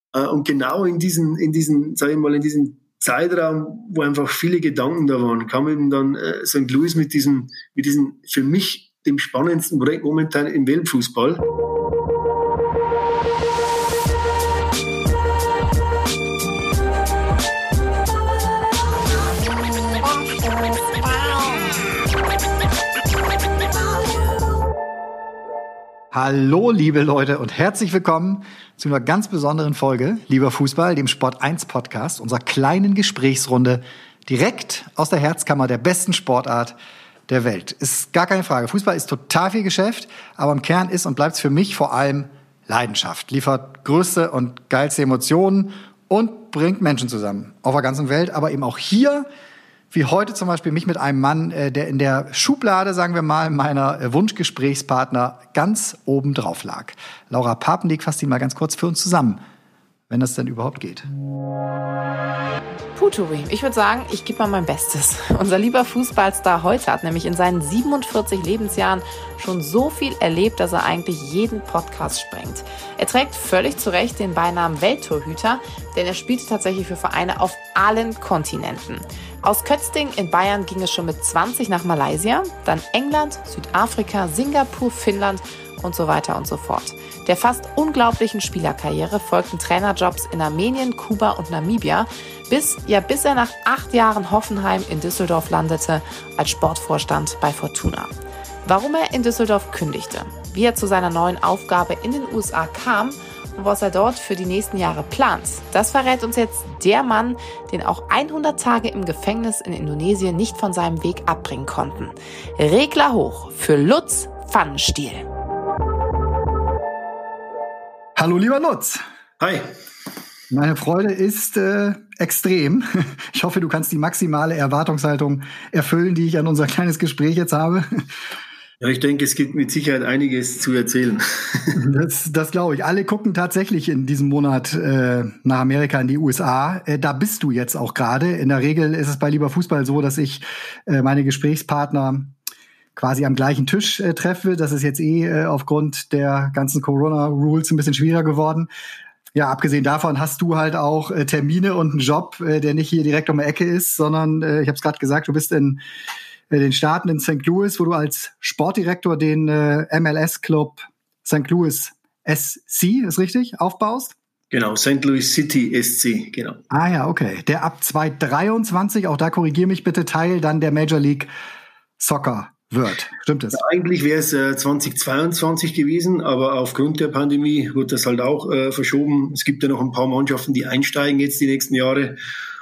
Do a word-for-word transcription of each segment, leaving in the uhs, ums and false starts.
Äh, und genau in diesen, in diesen, sag ich mal, in diesem Zeitraum, wo einfach viele Gedanken da waren, kam eben dann äh, Sankt Louis mit diesem, mit diesem für mich dem spannendsten Projekt momentan im Weltfußball. Hallo, liebe Leute, und herzlich willkommen zu einer ganz besonderen Folge Lieber Fußball, dem Sport eins Podcast, unserer kleinen Gesprächsrunde direkt aus der Herzkammer der besten Sportart der Welt. Ist gar keine Frage. Fußball ist total viel Geschäft, aber im Kern ist und bleibt es für mich vor allem Leidenschaft. Liefert größte und geilste Emotionen und bringt Menschen zusammen. Auf der ganzen Welt, aber eben auch hier, wie heute zum Beispiel, mich mit einem Mann, der in der Schublade, sagen wir mal, meiner Wunschgesprächspartner ganz oben drauf lag. Laura Papendiek fasst ihn mal ganz kurz für uns zusammen, wenn das denn überhaupt geht. Puturi, ich würde sagen, ich gebe mal mein Bestes. Unser lieber Fußballstar heute hat nämlich in seinen siebenundvierzig Lebensjahren schon so viel erlebt, dass er eigentlich jeden Podcast sprengt. Er trägt völlig zu Recht den Beinamen Welttorhüter, denn er spielte tatsächlich für Vereine auf allen Kontinenten. Aus Kötzting in Bayern ging es schon mit zwanzig nach Malaysia, dann England, Südafrika, Singapur, Finnland und so weiter und so fort. Der fast unglaublichen Spielerkarriere folgten Trainerjobs in Armenien, Kuba und Namibia, bis, ja, bis er nach acht Jahren Hoffenheim in Düsseldorf landete als Sportvorstand bei Fortuna. Warum er in Düsseldorf kündigte, wie er zu seiner neuen Aufgabe in den U S A kam und was er dort für die nächsten Jahre plant, das verrät uns jetzt der Mann, den auch hundert Tage im Gefängnis in Indonesien nicht von seinem Weg abbringen konnten. Regler hoch für Lutz Pfannenstiel. Hallo, lieber Lutz. Hi. Meine Freude ist äh, extrem. Ich hoffe, du kannst die maximale Erwartungshaltung erfüllen, die ich an unser kleines Gespräch jetzt habe. Ja, ich denke, es gibt mit Sicherheit einiges zu erzählen. Das, das glaube ich. Alle gucken tatsächlich in diesem Monat äh, nach Amerika, in die U S A. Äh, da bist du jetzt auch gerade. In der Regel ist es bei Lieber Fußball so, dass ich äh, meine Gesprächspartner quasi am gleichen Tisch äh, treffe. Das ist jetzt eh äh, aufgrund der ganzen Corona-Rules ein bisschen schwieriger geworden. Ja, abgesehen davon hast du halt auch äh, Termine und einen Job, äh, der nicht hier direkt um die Ecke ist, sondern äh, ich habe es gerade gesagt, du bist in äh, den Staaten in Sankt Louis, wo du als Sportdirektor den äh, M L S-Club Sankt Louis S C, ist richtig, aufbaust? Genau, Sankt Louis City S C, genau. Ah ja, okay. Der ab zwanzig dreiundzwanzig, auch da korrigier mich bitte, Teil dann der Major League Soccer wird. Stimmt es? Ja, eigentlich wäre es äh, zwanzig zweiundzwanzig gewesen, aber aufgrund der Pandemie wird das halt auch äh, verschoben. Es gibt ja noch ein paar Mannschaften, die einsteigen jetzt die nächsten Jahre.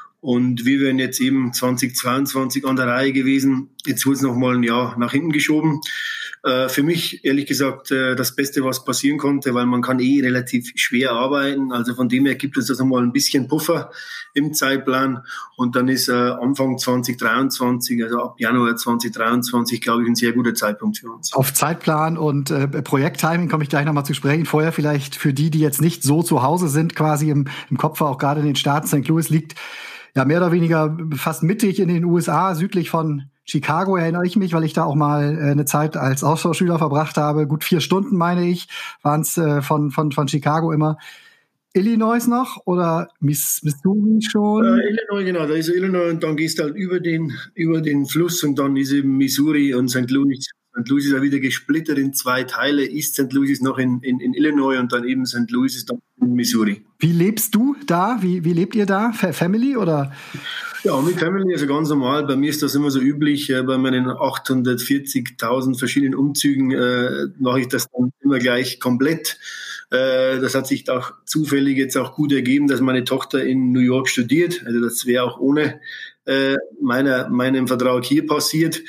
Und wir wären jetzt eben zwanzig zweiundzwanzig an der Reihe gewesen. Jetzt wurde es noch mal ein Jahr nach hinten geschoben. Äh, für mich, ehrlich gesagt, äh, das Beste, was passieren konnte, weil man kann eh relativ schwer arbeiten. Also von dem her gibt es also mal ein bisschen Puffer im Zeitplan. Und dann ist äh, Anfang zwanzig dreiundzwanzig, also ab Januar zwanzig dreiundzwanzig, glaube ich, ein sehr guter Zeitpunkt für uns. Auf Zeitplan und äh, Projekttiming komme ich gleich nochmal zu sprechen. Vorher vielleicht für die, die jetzt nicht so zu Hause sind, quasi im, im Kopf, auch gerade in den Staaten. Sankt Louis liegt ja mehr oder weniger fast mittig in den U S A, südlich von Chicago, erinnere ich mich, weil ich da auch mal äh, eine Zeit als Austauschschüler verbracht habe. Gut vier Stunden, meine ich, waren es äh, von, von, von Chicago immer. Illinois noch oder Miss, Missouri schon? Äh, Illinois, genau, da ist Illinois und dann gehst du halt über den, über den Fluss und dann ist eben Missouri und Sankt Louis. Sankt Louis ist ja wieder gesplittert in zwei Teile. East Sankt Louis ist noch in, in, in Illinois und dann eben Sankt Louis ist dann in Missouri. Wie lebst du da? Wie, wie lebt ihr da? Family oder? Ja, mit Family, also ganz normal. Bei mir ist das immer so üblich. Äh, bei meinen achthundertvierzigtausend verschiedenen Umzügen äh, mache ich das dann immer gleich komplett. Äh, das hat sich auch zufällig jetzt auch gut ergeben, dass meine Tochter in New York studiert. Also das wäre auch ohne äh, meiner, meinem Vertrag hier passiert.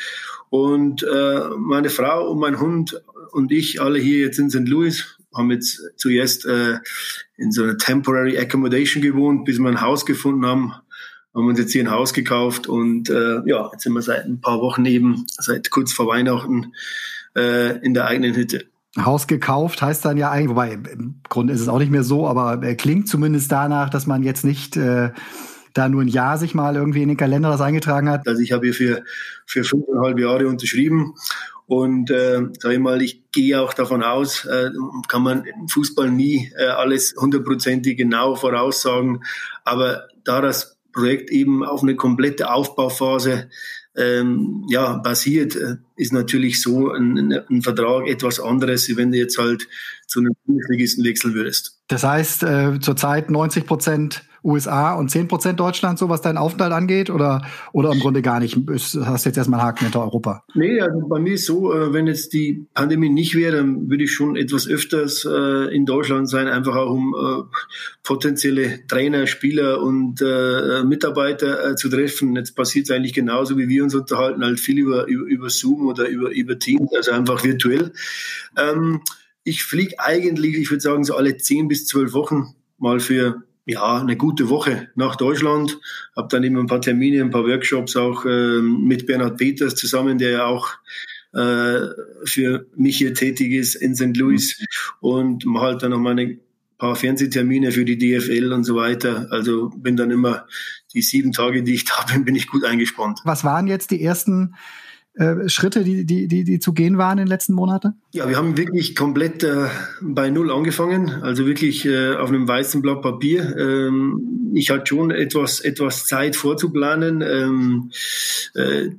Und äh, meine Frau und mein Hund und ich alle hier jetzt in Sankt Louis haben jetzt zuerst äh, in so einer Temporary Accommodation gewohnt, bis wir ein Haus gefunden haben. Haben uns jetzt hier ein Haus gekauft und äh, ja, jetzt sind wir seit ein paar Wochen eben, seit kurz vor Weihnachten, äh, in der eigenen Hütte. Haus gekauft heißt dann ja eigentlich, wobei im Grunde ist es auch nicht mehr so, aber äh, klingt zumindest danach, dass man jetzt nicht äh, da nur ein Jahr sich mal irgendwie in den Kalender das eingetragen hat. Also ich habe hier für, für fünfeinhalb Jahre unterschrieben Und äh, sag ich mal, ich gehe auch davon aus, äh, kann man im Fußball nie äh, alles hundertprozentig genau voraussagen. Aber da das Projekt eben auf eine komplette Aufbauphase ähm, ja, basiert, äh, ist natürlich so ein, ein Vertrag etwas anderes, wie wenn du jetzt halt zu einem Bundesligisten wechseln würdest. Das heißt, äh, zurzeit neunzig Prozent U S A und zehn Prozent Deutschland, so was deinen Aufenthalt angeht? Oder, oder im Grunde gar nicht? Du hast jetzt erstmal einen Haken hinter Europa. Nee, also bei mir ist so, äh, wenn jetzt die Pandemie nicht wäre, dann würde ich schon etwas öfters äh, in Deutschland sein, einfach auch um äh, potenzielle Trainer, Spieler und äh, Mitarbeiter äh, zu treffen. Jetzt passiert es eigentlich genauso, wie wir uns unterhalten, halt viel über, über, über Zoom oder über, über Teams, also einfach virtuell. Ähm, ich fliege eigentlich, ich würde sagen, so alle zehn bis zwölf Wochen mal für ja, eine gute Woche nach Deutschland. Habe dann eben ein paar Termine, ein paar Workshops auch äh, mit Bernhard Peters zusammen, der ja auch äh, für mich hier tätig ist in Sankt Louis, und mache halt dann noch meine paar Fernsehtermine für die D F L und so weiter. Also bin dann immer die sieben Tage, die ich da bin, bin ich gut eingespannt. Was waren jetzt die ersten äh, Schritte, die, die, die, die zu gehen waren in den letzten Monaten? Ja, wir haben wirklich komplett äh, bei Null angefangen, also wirklich äh, auf einem weißen Blatt Papier. Ähm, ich hatte schon etwas, etwas Zeit vorzuplanen, ähm, äh,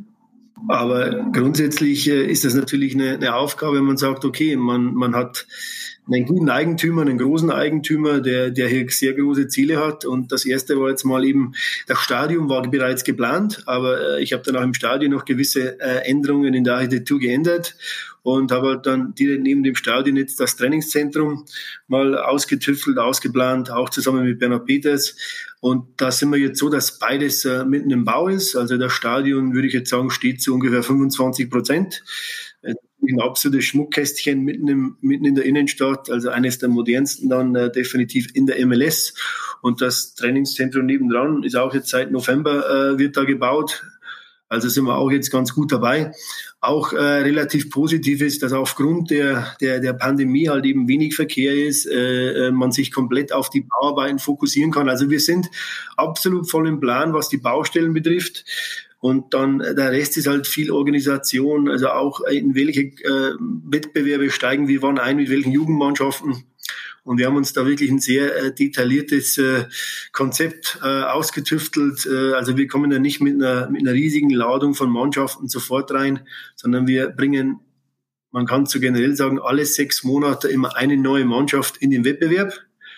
aber grundsätzlich äh, ist das natürlich eine, eine Aufgabe, wenn man sagt, okay, man, man hat einen guten Eigentümer, einen großen Eigentümer, der, der hier sehr große Ziele hat. Und das erste war jetzt mal eben, das Stadion war bereits geplant, aber äh, ich habe dann auch im Stadion noch gewisse äh, Änderungen in der Architektur geändert und habe halt dann direkt neben dem Stadion jetzt das Trainingszentrum mal ausgetüftelt, ausgeplant, auch zusammen mit Bernhard Peters. Und da sind wir jetzt so, dass beides äh, mitten im Bau ist. Also das Stadion, würde ich jetzt sagen, steht zu ungefähr fünfundzwanzig Prozent. Ein absolutes Schmuckkästchen mitten, im, mitten in der Innenstadt, also eines der modernsten dann äh, definitiv in der M L S. Und das Trainingszentrum nebendran ist auch jetzt seit November äh, wird da gebaut. Also sind wir auch jetzt ganz gut dabei. Auch äh, relativ positiv ist, dass aufgrund der, der, der Pandemie halt eben wenig Verkehr ist, äh, man sich komplett auf die Bauarbeiten fokussieren kann. Also wir sind absolut voll im Plan, was die Baustellen betrifft. Und dann der Rest ist halt viel Organisation, also auch in welche äh, Wettbewerbe steigen wir wann ein, mit welchen Jugendmannschaften. Und wir haben uns da wirklich ein sehr äh, detailliertes äh, Konzept äh, ausgetüftelt. Äh, also wir kommen da nicht mit einer, mit einer riesigen Ladung von Mannschaften sofort rein, sondern wir bringen, man kann so generell sagen, alle sechs Monate immer eine neue Mannschaft in den Wettbewerb.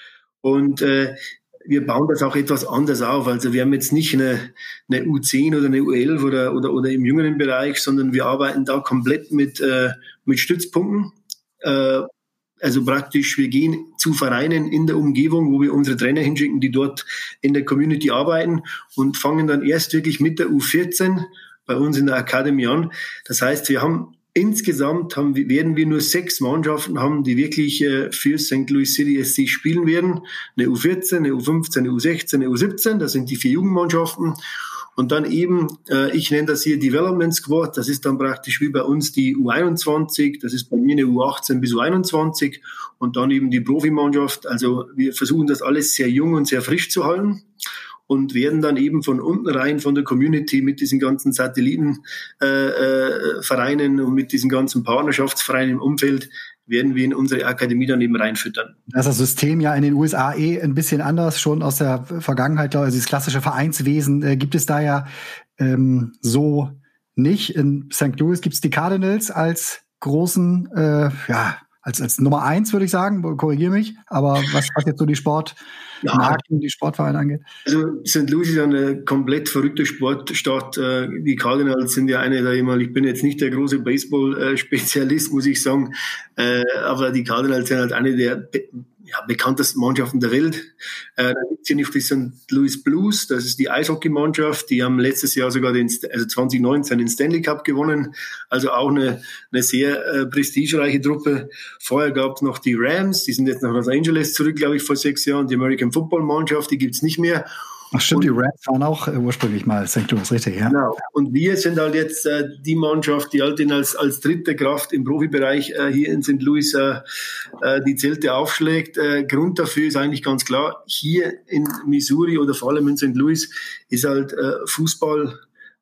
Und äh, wir bauen das auch etwas anders auf. Also wir haben jetzt nicht eine, eine U zehn oder eine U elf oder, oder, oder im jüngeren Bereich, sondern wir arbeiten da komplett mit, äh, mit Stützpunkten. Äh, also praktisch, wir gehen zu Vereinen in der Umgebung, wo wir unsere Trainer hinschicken, die dort in der Community arbeiten, und fangen dann erst wirklich mit der U vierzehn bei uns in der Academy an. Das heißt, wir haben Insgesamt haben, werden wir nur sechs Mannschaften haben, die wirklich äh, für Sankt Louis City S C spielen werden. Eine U vierzehn, eine U fünfzehn, eine U sechzehn, eine U siebzehn, das sind die vier Jugendmannschaften. Und dann eben, äh, ich nenne das hier Development Squad, das ist dann praktisch wie bei uns die U einundzwanzig, das ist bei mir eine U achtzehn bis U einundzwanzig und dann eben die Profimannschaft. Also wir versuchen das alles sehr jung und sehr frisch zu halten. Und werden dann eben von unten rein, von der Community mit diesen ganzen Satellitenvereinen äh, äh, und mit diesen ganzen Partnerschaftsvereinen im Umfeld, werden wir in unsere Akademie dann eben reinfüttern. Das ist das System ja in den U S A eh ein bisschen anders, schon aus der Vergangenheit. Also das klassische Vereinswesen äh, gibt es da ja ähm, so nicht. In Sankt Louis gibt es die Cardinals als großen, äh, ja, als, als Nummer eins, würde ich sagen, korrigiere mich. Aber was, was jetzt so die Sport Ja. Marken, die Sportvereine angeht? Also Sankt Louis ist eine komplett verrückte Sportstadt. Die Cardinals sind ja eine der immer, ich bin jetzt nicht der große Baseball-Spezialist, muss ich sagen, aber die Cardinals sind halt eine der ja, bekanntesten Mannschaften der Welt. Da gibt es hier nicht die Sankt Louis Blues, das ist die Eishockeymannschaft, die haben letztes Jahr sogar den, also zwanzig neunzehn den Stanley Cup gewonnen, also auch eine, eine sehr äh, prestigereiche Truppe. Vorher gab es noch die Rams, die sind jetzt nach Los Angeles zurück, glaube ich, vor sechs Jahren, die American Football Mannschaft, die gibt's nicht mehr. Ach stimmt, und die Rams waren auch äh, ursprünglich mal Sankt Louis, richtig, ja. Genau. Und wir sind halt jetzt äh, die Mannschaft, die halt in als, als dritte Kraft im Profibereich äh, hier in Sankt Louis äh, äh, die Zelte aufschlägt. Äh, Grund dafür ist eigentlich ganz klar, hier in Missouri oder vor allem in Sankt Louis ist halt äh, Fußball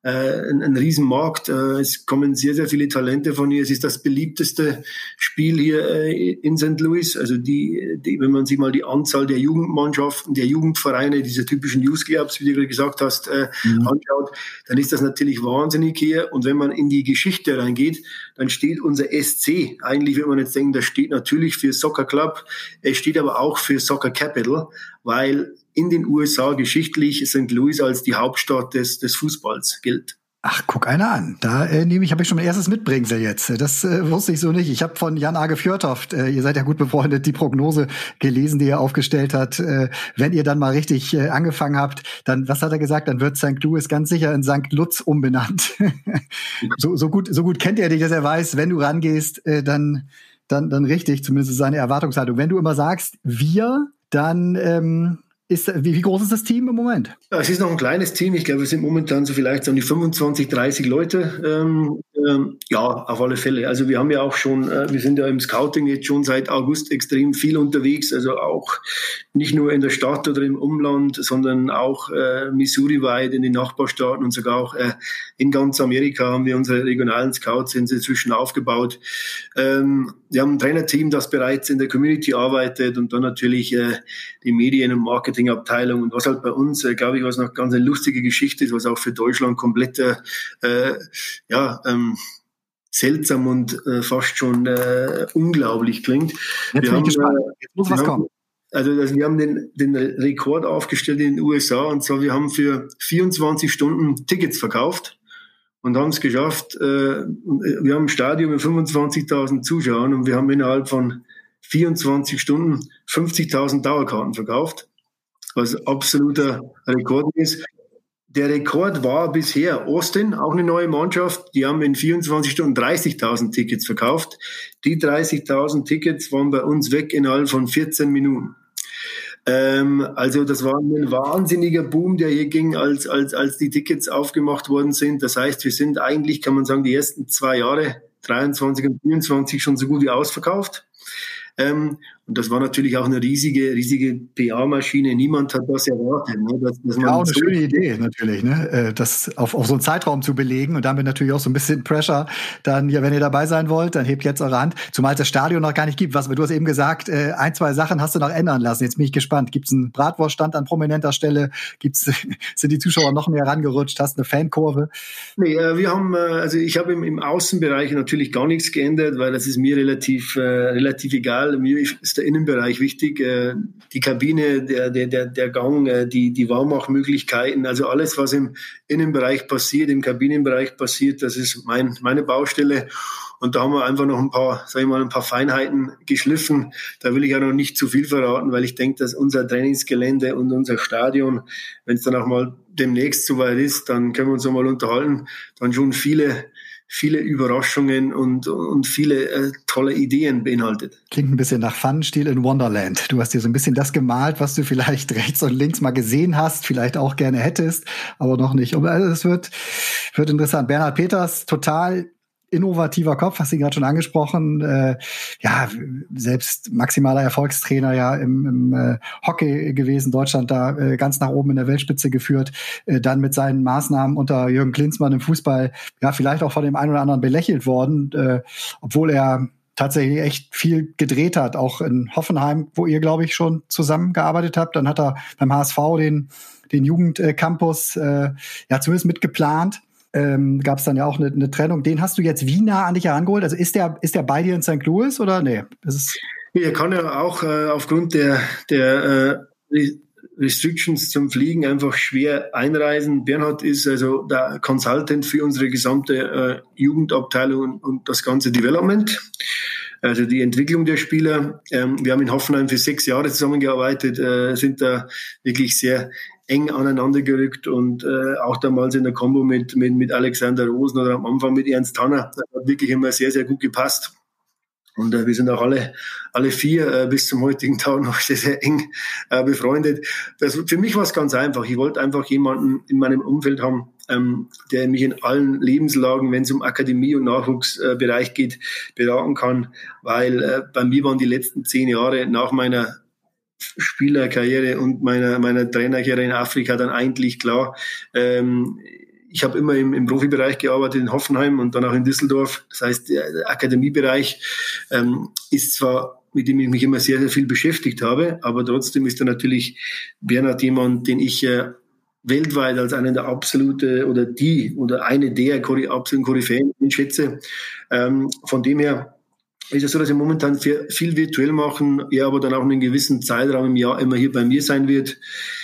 äh, ein, ein Riesenmarkt. Äh, es kommen sehr, sehr viele Talente von hier. Es ist das beliebteste Spiel hier äh, in Sankt Louis. Also die, die, wenn man sich mal die Anzahl der Jugendmannschaften, der Jugendvereine, diese typischen Youth Clubs, wie du gerade gesagt hast, äh, mhm. anschaut, dann ist das natürlich wahnsinnig hier. Und wenn man in die Geschichte reingeht, dann steht unser S C, eigentlich wird man jetzt denken, das steht natürlich für Soccer Club, es steht aber auch für Soccer Capital, weil in den U S A geschichtlich Sankt Louis als die Hauptstadt des, des Fußballs gilt. Ach, guck einer an. Da äh, nehme ich, habe ich schon mein erstes Mitbringsel jetzt. Das äh, wusste ich so nicht. Ich habe von Jan-Age Fjørtoft, äh, ihr seid ja gut befreundet, die Prognose gelesen, die er aufgestellt hat. Äh, wenn ihr dann mal richtig äh, angefangen habt, dann, was hat er gesagt? Dann wird Sankt Louis ganz sicher in Sankt Lutz umbenannt. so, so gut, so gut kennt er dich, dass er weiß, wenn du rangehst, äh, dann, dann, dann richtig. Zumindest seine Erwartungshaltung. Wenn du immer sagst, wir, dann, ähm, Ist, wie, wie groß ist das Team im Moment? Ja, es ist noch ein kleines Team. Ich glaube, wir sind momentan so vielleicht so an die fünfundzwanzig, dreißig Leute. Ähm, ähm, ja, auf alle Fälle. Also wir haben ja auch schon, äh, wir sind ja im Scouting jetzt schon seit August extrem viel unterwegs. Also auch nicht nur in der Stadt oder im Umland, sondern auch äh, Missouri-weit in den Nachbarstaaten und sogar auch äh, in ganz Amerika haben wir unsere regionalen Scouts inzwischen aufgebaut. Ähm, wir haben ein Trainerteam, das bereits in der Community arbeitet und dann natürlich äh, die Medien- und Marketingabteilung. Und was halt bei uns, äh, glaube ich, was noch ganz eine lustige Geschichte ist, was auch für Deutschland komplett äh, ja, ähm, seltsam und äh, fast schon äh, unglaublich klingt. Jetzt wir bin ich gespannt. Jetzt muss was kommen. Also, also wir haben den, den Rekord aufgestellt in den U S A, und zwar wir haben für vierundzwanzig Stunden Tickets verkauft und haben es geschafft. Äh, wir haben ein Stadion mit fünfundzwanzigtausend Zuschauern und wir haben innerhalb von vierundzwanzig Stunden fünfzigtausend Dauerkarten verkauft, was absoluter Rekord ist. Der Rekord war bisher Austin, auch eine neue Mannschaft. Die haben in vierundzwanzig Stunden dreißigtausend Tickets verkauft. Die dreißigtausend Tickets waren bei uns weg innerhalb von vierzehn Minuten. Ähm, also das war ein wahnsinniger Boom, der hier ging, als, als, als die Tickets aufgemacht worden sind. Das heißt, wir sind eigentlich, kann man sagen, die ersten zwei Jahre, dreiundzwanzig und vierundzwanzig, schon so gut wie ausverkauft. Ähm, und das war natürlich auch eine riesige, riesige P R-Maschine. Niemand hat das erwartet. Ne? Dass, dass man ja, auch eine so schöne Idee natürlich, ne? Das auf, auf so einen Zeitraum zu belegen und damit natürlich auch so ein bisschen Pressure. Dann, ja, wenn ihr dabei sein wollt, dann hebt jetzt eure Hand. Zumal es das Stadion noch gar nicht gibt. Was, du hast eben gesagt, ein, zwei Sachen hast du noch ändern lassen. Jetzt bin ich gespannt. Gibt es einen Bratwurststand an prominenter Stelle? Gibt's, sind die Zuschauer noch mehr rangerutscht? Hast du eine Fankurve? Nee, äh, wir haben, äh, also ich habe im, im Außenbereich natürlich gar nichts geändert, weil das ist mir relativ, äh, relativ egal. Mir ist der Innenbereich wichtig. Äh, die Kabine, der, der, der, der Gang, äh, die, die Warmachmöglichkeiten, also alles, was im Innenbereich passiert, im Kabinenbereich passiert, das ist mein, meine Baustelle. Und da haben wir einfach noch ein paar, sag ich mal, ein paar Feinheiten geschliffen. Da will ich ja noch nicht zu viel verraten, weil ich denke, dass unser Trainingsgelände und unser Stadion, wenn es dann auch mal demnächst soweit ist, dann können wir uns noch mal unterhalten, dann schon viele viele Überraschungen und, und viele äh, tolle Ideen beinhaltet. Klingt ein bisschen nach Pfannenstiel in Wonderland. Du hast dir so ein bisschen das gemalt, was du vielleicht rechts und links mal gesehen hast, vielleicht auch gerne hättest, aber noch nicht. Also es wird, wird interessant. Bernhard Peters, total innovativer Kopf, hast du ihn gerade schon angesprochen. Äh, ja, selbst maximaler Erfolgstrainer ja im, im äh, Hockey gewesen, Deutschland da äh, ganz nach oben in der Weltspitze geführt. Äh, dann mit seinen Maßnahmen unter Jürgen Klinsmann im Fußball, ja, vielleicht auch von dem einen oder anderen belächelt worden, äh, obwohl er tatsächlich echt viel gedreht hat, auch in Hoffenheim, wo ihr, glaube ich, schon zusammengearbeitet habt. Dann hat er beim H S V den, den Jugendcampus äh, ja zumindest mitgeplant. Ähm, gab es dann ja auch eine, eine Trennung. Den hast du jetzt wie nah an dich herangeholt? Also ist der, ist der bei dir in Sankt Louis oder nee? Das ist er kann ja auch äh, aufgrund der, der äh, Restrictions zum Fliegen einfach schwer einreisen. Bernhard ist also der Consultant für unsere gesamte äh, Jugendabteilung und das ganze Development. Also die Entwicklung der Spieler. Ähm, wir haben in Hoffenheim für sechs Jahre zusammengearbeitet, äh, sind da wirklich sehr eng aneinander gerückt und äh, auch damals in der Kombo mit, mit, mit Alexander Rosen oder am Anfang mit Ernst Tanner. Das hat wirklich immer sehr, sehr gut gepasst. Und äh, wir sind auch alle, alle vier äh, bis zum heutigen Tag noch sehr, sehr eng äh, befreundet. Das, für mich war es ganz einfach. Ich wollte einfach jemanden in meinem Umfeld haben, ähm, der mich in allen Lebenslagen, wenn es um Akademie- und Nachwuchsbereich äh, geht, beraten kann. Weil äh, bei mir waren die letzten zehn Jahre nach meiner Spielerkarriere und meiner, meiner Trainerkarriere in Afrika dann eigentlich klar, ähm, ich habe immer im, im Profibereich gearbeitet, in Hoffenheim und dann auch in Düsseldorf. Das heißt, der, der Akademiebereich ähm, ist zwar, mit dem ich mich immer sehr, sehr viel beschäftigt habe, aber trotzdem ist da natürlich Bernhard jemand, den ich äh, weltweit als einen der absolute oder die oder eine der absoluten Koryphäen schätze. Ähm, von dem her ist es so, dass wir momentan viel virtuell machen, er aber dann auch einen gewissen Zeitraum im Jahr immer hier bei mir sein wird.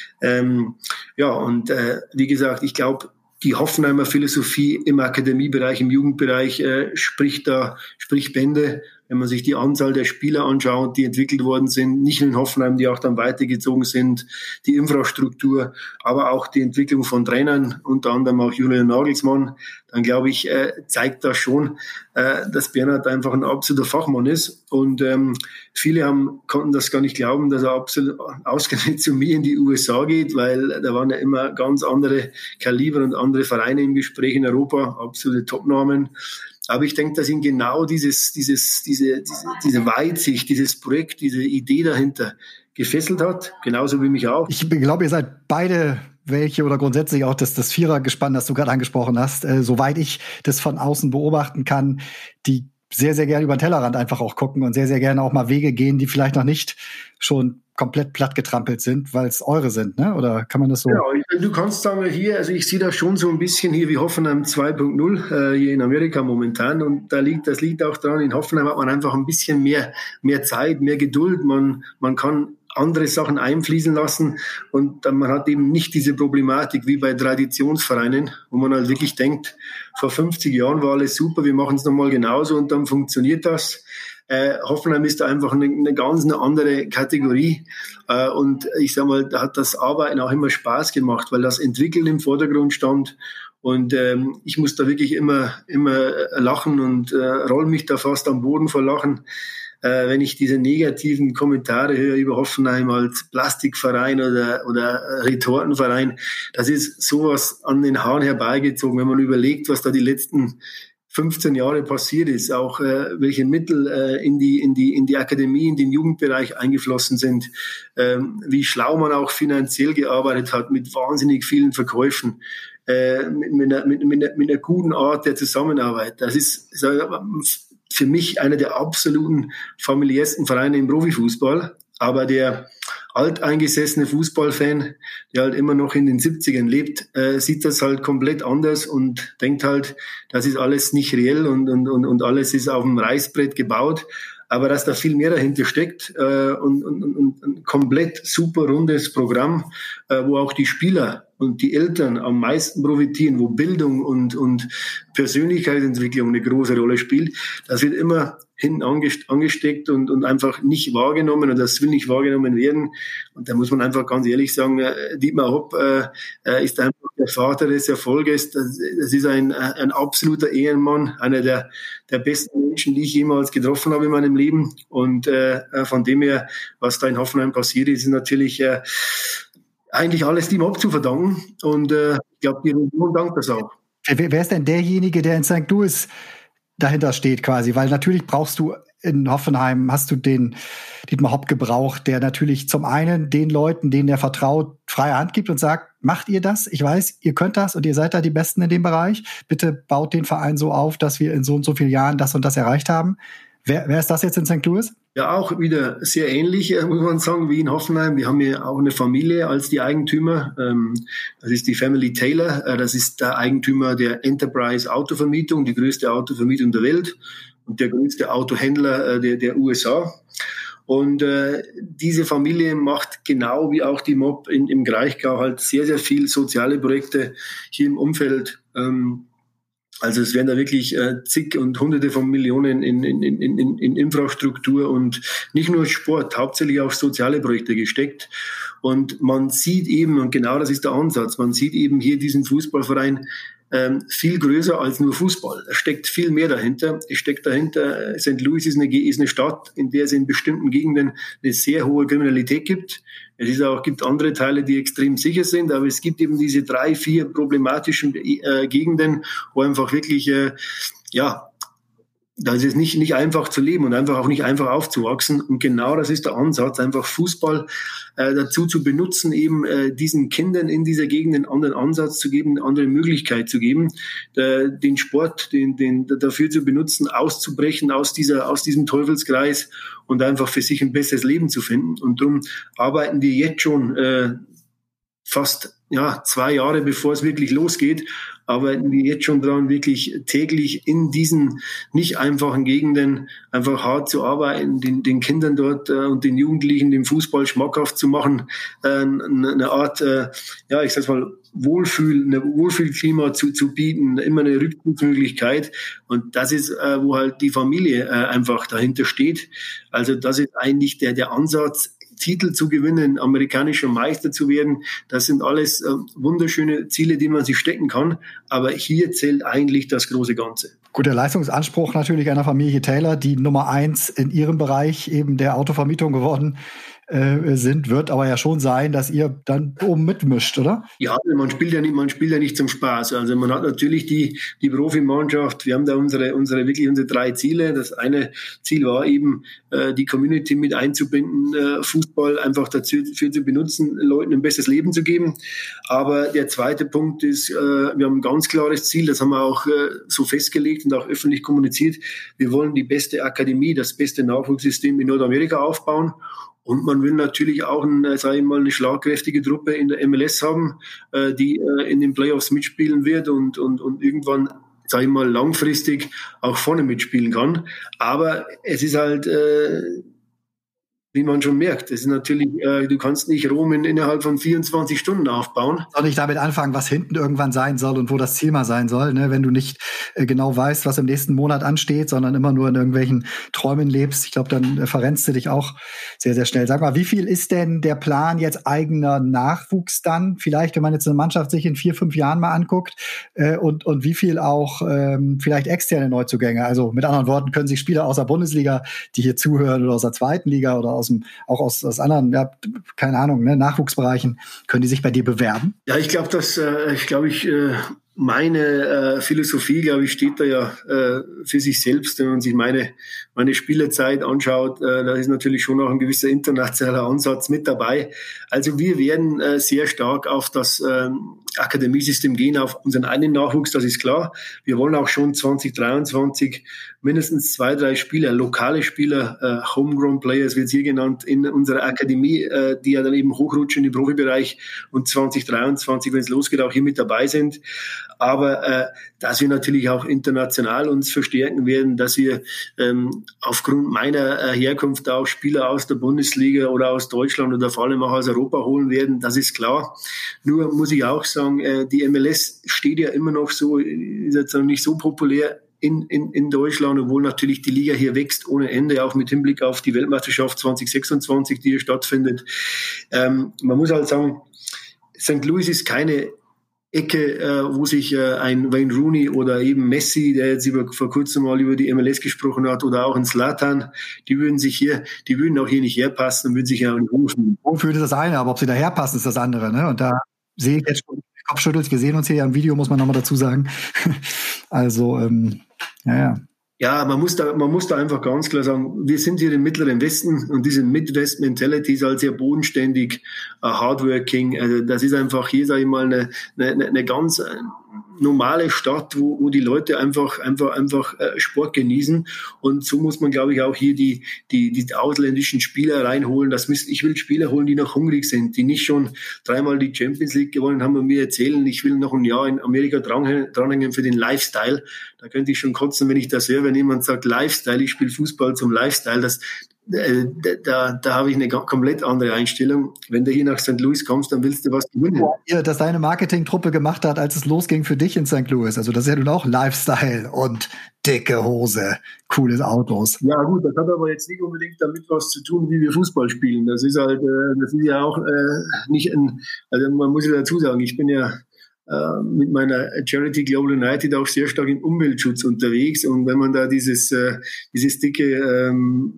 Ähm, ja, und äh, wie gesagt, ich glaube, die Hoffenheimer Philosophie im Akademiebereich, im Jugendbereich äh, spricht da, spricht Bände. Wenn man sich die Anzahl der Spieler anschaut, die entwickelt worden sind, nicht nur in Hoffenheim, die auch dann weitergezogen sind, die Infrastruktur, aber auch die Entwicklung von Trainern, unter anderem auch Julian Nagelsmann, dann glaube ich, äh, zeigt das schon, äh, dass Bernhard einfach ein absoluter Fachmann ist. Und ähm, viele haben, konnten das gar nicht glauben, dass er absolut ausgerechnet zu mir in die U S A geht, weil da waren ja immer ganz andere Kaliber und andere Vereine im Gespräch in Europa, absolute Topnamen. Aber ich denke, dass ihn genau dieses, dieses, diese, diese, diese Weitsicht, dieses Projekt, diese Idee dahinter gefesselt hat. Genauso wie mich auch. Ich glaube, ihr seid beide welche oder grundsätzlich auch das, das Vierergespann, das du gerade angesprochen hast, äh, soweit ich das von außen beobachten kann, die sehr, sehr gerne über den Tellerrand einfach auch gucken und sehr, sehr gerne auch mal Wege gehen, die vielleicht noch nicht schon komplett platt getrampelt sind, weil es eure sind, ne? Oder kann man das so? Ja, du kannst sagen, hier, also ich sehe das schon so ein bisschen hier wie Hoffenheim zwei Punkt null äh, hier in Amerika momentan, und da liegt, das liegt auch daran, in Hoffenheim hat man einfach ein bisschen mehr, mehr Zeit, mehr Geduld, man, man kann andere Sachen einfließen lassen und dann, man hat eben nicht diese Problematik wie bei Traditionsvereinen, wo man halt wirklich denkt, vor fünfzig Jahren war alles super, wir machen es nochmal genauso und dann funktioniert das. Äh, Hoffenheim ist da einfach eine, eine ganz eine andere Kategorie, äh, und ich sag mal, da hat das Arbeiten auch immer Spaß gemacht, weil das Entwickeln im Vordergrund stand, und ähm, ich muss da wirklich immer immer lachen und äh, roll mich da fast am Boden vor Lachen, äh, wenn ich diese negativen Kommentare höre über Hoffenheim als Plastikverein oder oder Retortenverein. Das ist sowas an den Haaren herbeigezogen, wenn man überlegt, was da die letzten fünfzehn Jahre passiert ist, auch äh, welche Mittel äh, in die in die in die Akademie, in den Jugendbereich eingeflossen sind, ähm, wie schlau man auch finanziell gearbeitet hat mit wahnsinnig vielen Verkäufen, äh, mit, mit, einer, mit, mit, einer, mit einer guten Art der Zusammenarbeit. Das ist, sag ich, für mich einer der absoluten familiärsten Vereine im Profifußball, aber der alteingesessene Fußballfan, der halt immer noch in den siebzigern lebt, äh, sieht das halt komplett anders und denkt halt, das ist alles nicht reell und, und, und, und alles ist auf dem Reißbrett gebaut. Aber dass da viel mehr dahinter steckt äh, und, und, und ein komplett super rundes Programm, äh, wo auch die Spieler und die Eltern am meisten profitieren, wo Bildung und, und Persönlichkeitsentwicklung eine große Rolle spielt, das wird immer hinten angesteckt und, und einfach nicht wahrgenommen, und das will nicht wahrgenommen werden. Und da muss man einfach ganz ehrlich sagen, äh, Dietmar Hopp äh, ist einfach der Vater des Erfolges. Das, das ist ein, ein absoluter Ehrenmann, einer der, der besten Menschen, die ich jemals getroffen habe in meinem Leben. Und äh, von dem her, was da in Hoffenheim passiert ist, ist natürlich äh, eigentlich alles dem Hopp zu verdanken. Und äh, ich glaube, die Region dankt das auch. Wer, wer ist denn derjenige, der in Sankt Louis dahinter steht quasi? Weil natürlich brauchst du in Hoffenheim, hast du den Dietmar Hopp gebraucht, der natürlich zum einen den Leuten, denen er vertraut, freie Hand gibt und sagt, macht ihr das? Ich weiß, ihr könnt das und ihr seid da die Besten in dem Bereich. Bitte baut den Verein so auf, dass wir in so und so vielen Jahren das und das erreicht haben. Wer, wer ist das jetzt in Sankt Louis? Ja, auch wieder sehr ähnlich, muss man sagen, wie in Hoffenheim. Wir haben ja auch eine Familie als die Eigentümer. Das ist die Family Taylor. Das ist der Eigentümer der Enterprise Autovermietung, die größte Autovermietung der Welt und der größte Autohändler der, der U S A. Und äh, diese Familie macht genau wie auch die Mob in, im Kraichgau halt sehr, sehr viel soziale Projekte hier im Umfeld. Ähm, Also es werden da wirklich äh, zig und hunderte von Millionen in, in, in, in, in Infrastruktur und nicht nur Sport, hauptsächlich auch soziale Projekte gesteckt. Und man sieht eben, und genau das ist der Ansatz, man sieht eben hier diesen Fußballverein ähm, viel größer als nur Fußball. Es steckt viel mehr dahinter. Es steckt dahinter, Sankt Louis ist eine, ist eine Stadt, in der es in bestimmten Gegenden eine sehr hohe Kriminalität gibt. Es ist auch, gibt andere Teile, die extrem sicher sind, aber es gibt eben diese drei, vier problematischen äh, Gegenden, wo einfach wirklich, äh, ja, da ist es nicht, nicht einfach zu leben und einfach auch nicht einfach aufzuwachsen. Und genau das ist der Ansatz, einfach Fußball äh, dazu zu benutzen, eben äh, diesen Kindern in dieser Gegend einen anderen Ansatz zu geben, eine andere Möglichkeit zu geben, äh, den Sport den, den, dafür zu benutzen, auszubrechen aus dieser, aus diesem Teufelskreis und einfach für sich ein besseres Leben zu finden. Und darum arbeiten wir jetzt schon äh, fast ja, zwei Jahre, bevor es wirklich losgeht, arbeiten wir jetzt schon dran, wirklich täglich in diesen nicht einfachen Gegenden einfach hart zu arbeiten, den, den Kindern dort äh, und den Jugendlichen den Fußball schmackhaft zu machen, äh, eine Art, äh, ja, ich sag's mal, Wohlfühl, eine Wohlfühlklima zu, zu bieten, immer eine Rückzugsmöglichkeit. Und das ist, äh, wo halt die Familie äh, einfach dahinter steht. Also das ist eigentlich der, der Ansatz, Titel zu gewinnen, amerikanischer Meister zu werden. Das sind alles äh, wunderschöne Ziele, die man sich stecken kann. Aber hier zählt eigentlich das große Ganze. Gut, der Leistungsanspruch natürlich einer Familie Taylor, die Nummer eins in ihrem Bereich eben der Autovermietung geworden äh, sind, wird aber ja schon sein, dass ihr dann oben mitmischt, oder? Ja, man spielt ja nicht, man spielt ja nicht zum Spaß. Also man hat natürlich die, die Profimannschaft. Wir haben da unsere, unsere, wirklich unsere drei Ziele. Das eine Ziel war eben, äh, die Community mit einzubinden, äh, Fußball einfach dazu, für zu benutzen, Leuten ein besseres Leben zu geben. Aber der zweite Punkt ist, äh, wir haben ein ganz klares Ziel, das haben wir auch äh, so festgelegt und auch öffentlich kommuniziert. Wir wollen die beste Akademie, das beste Nachwuchssystem in Nordamerika aufbauen. Und man will natürlich auch ein, sag ich mal, eine schlagkräftige Truppe in der M L S haben, äh, die äh, in den Playoffs mitspielen wird und, und, und irgendwann, sag ich mal, langfristig auch vorne mitspielen kann. Aber es ist halt, äh, wie man schon merkt, es ist natürlich, äh, du kannst nicht Rom in, innerhalb von vierundzwanzig Stunden aufbauen. Soll ich damit anfangen, was hinten irgendwann sein soll und wo das Ziel mal sein soll, ne? Wenn du nicht äh, genau weißt, was im nächsten Monat ansteht, sondern immer nur in irgendwelchen Träumen lebst, ich glaube, dann äh, verrennst du dich auch sehr, sehr schnell. Sag mal, wie viel ist denn der Plan jetzt eigener Nachwuchs dann? Vielleicht, wenn man jetzt eine Mannschaft sich in vier, fünf Jahren mal anguckt äh, und, und wie viel auch ähm, vielleicht externe Neuzugänge? Also mit anderen Worten, können sich Spieler aus der Bundesliga, die hier zuhören, oder aus der zweiten Liga oder aus dem, auch aus, aus anderen, ja, keine Ahnung, ne, Nachwuchsbereichen, können die sich bei dir bewerben? Ja, ich glaube, dass, äh, ich glaube, ich, äh, meine äh, Philosophie, glaube ich, steht da ja äh, für sich selbst. Wenn man sich meine, meine Spielerzeit anschaut, äh, da ist natürlich schon auch ein gewisser internationaler Ansatz mit dabei. Also wir werden äh, sehr stark auf das äh, Akademiesystem gehen, auf unseren eigenen Nachwuchs, das ist klar. Wir wollen auch schon zwanzig dreiundzwanzig mindestens zwei, drei Spieler, lokale Spieler, äh, Homegrown Players wird es hier genannt, in unserer Akademie, äh, die ja dann eben hochrutschen im Profibereich und zwanzig dreiundzwanzig, wenn es losgeht, auch hier mit dabei sind. Aber äh, dass wir natürlich auch international uns verstärken werden, dass wir ähm, aufgrund meiner äh, Herkunft auch Spieler aus der Bundesliga oder aus Deutschland oder vor allem auch aus Europa holen werden, das ist klar. Nur muss ich auch sagen, äh, die M L S steht ja immer noch so, ist jetzt noch nicht so populär in, in, in Deutschland, obwohl natürlich die Liga hier wächst ohne Ende, auch mit Hinblick auf die Weltmeisterschaft zwanzig sechsundzwanzig, die hier stattfindet. Ähm, man muss halt sagen, Sankt Louis ist keine Ecke, äh, wo sich äh, ein Wayne Rooney oder eben Messi, der jetzt über, vor kurzem mal über die M L S gesprochen hat, oder auch ein Zlatan, die würden sich hier, die würden auch hier nicht herpassen und würden sich ja auch nicht rufen. Wofür ist das eine, aber ob sie da herpassen, ist das andere, ne? Und da sehe ich jetzt schon Kopfschüttelt. Wir sehen uns hier ja im Video, muss man nochmal dazu sagen. Also, ähm, ja, ja. Ja, man muss da, man muss da einfach ganz klar sagen, wir sind hier im Mittleren Westen und diese Midwest-Mentality ist halt sehr bodenständig, uh, hardworking. Also das ist einfach hier, sage ich mal, eine, eine, eine ganz normale Stadt, wo, wo die Leute einfach, einfach, einfach äh, Sport genießen. Und so muss man, glaube ich, auch hier die, die, die ausländischen Spieler reinholen. Das müssen, ich will Spieler holen, die noch hungrig sind, die nicht schon dreimal die Champions League gewonnen haben und mir erzählen, ich will noch ein Jahr in Amerika dranhängen, dranhängen für den Lifestyle. Da könnte ich schon kotzen, wenn ich das höre, wenn jemand sagt Lifestyle, ich spiele Fußball zum Lifestyle. Das, äh, da, da habe ich eine komplett andere Einstellung. Wenn du hier nach Sankt Louis kommst, dann willst du was gewinnen. Ja, dass deine Marketingtruppe gemacht hat, als es losging für dich in Sankt Louis. Also das ist ja nun auch Lifestyle und dicke Hose, cooles Autos. Ja gut, das hat aber jetzt nicht unbedingt damit was zu tun, wie wir Fußball spielen. Das ist halt, äh, das ist ja auch äh, nicht ein, also man muss ja dazu sagen, ich bin ja äh, mit meiner Charity Global United auch sehr stark im Umweltschutz unterwegs, und wenn man da dieses, äh, dieses dicke, ähm,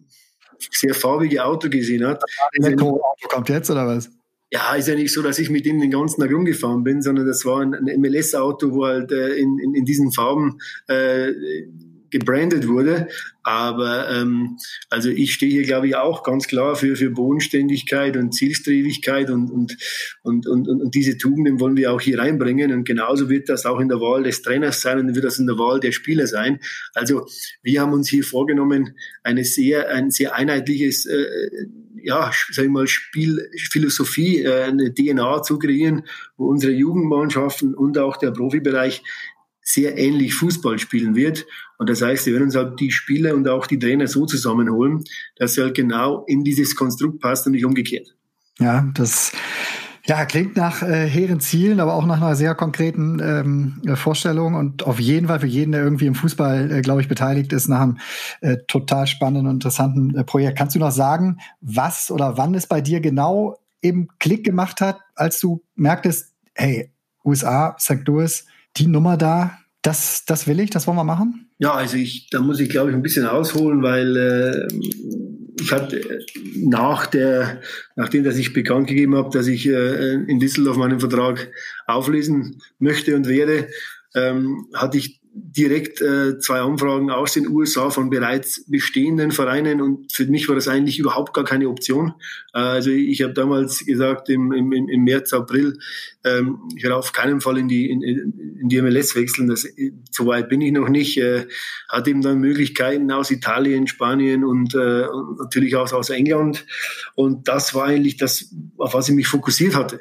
sehr farbige Auto gesehen hat. Das Elektroauto kommt jetzt, oder was? Ja, ist ja nicht so, dass ich mit ihm den ganzen Tag rumgefahren bin, sondern das war ein, ein M L S-Auto, wo halt äh, in, in, in diesen Farben äh, gebrandet wurde. Aber ähm, also ich stehe hier, glaube ich, auch ganz klar für für Bodenständigkeit und Zielstrebigkeit und und, und und und diese Tugenden wollen wir auch hier reinbringen. Und genauso wird das auch in der Wahl des Trainers sein und wird das in der Wahl der Spieler sein. Also wir haben uns hier vorgenommen, eine sehr ein sehr einheitliches äh, ja, sag ich mal, Spielphilosophie, äh, eine D N A zu kreieren, wo unsere Jugendmannschaften und auch der Profibereich sehr ähnlich Fußball spielen wird. Und das heißt, wir werden uns halt die Spieler und auch die Trainer so zusammenholen, dass sie halt genau in dieses Konstrukt passt und nicht umgekehrt. Ja, das ja, klingt nach äh, hehren Zielen, aber auch nach einer sehr konkreten ähm, Vorstellung und auf jeden Fall für jeden, der irgendwie im Fußball, äh, glaube ich, beteiligt ist, nach einem äh, total spannenden und interessanten äh, Projekt. Kannst du noch sagen, was oder wann es bei dir genau eben Klick gemacht hat, als du merktest, hey, U S A, Sankt Louis, die Nummer da, das, das will ich, das wollen wir machen? Ja, also ich, da muss ich, glaube ich, ein bisschen ausholen, weil äh, ich hatte nach der, nachdem, dass ich bekannt gegeben habe, dass ich äh, in Düsseldorf meinen Vertrag auflösen möchte und werde, ähm, hatte ich direkt äh, zwei Anfragen aus den U S A von bereits bestehenden Vereinen und für mich war das eigentlich überhaupt gar keine Option. Äh, also ich habe damals gesagt, im, im, im März, April, ähm, ich werde auf keinen Fall in die, in, in die M L S wechseln, das, so weit bin ich noch nicht. Äh, hatte eben dann Möglichkeiten aus Italien, Spanien und, äh, und natürlich auch aus England und das war eigentlich das, auf was ich mich fokussiert hatte.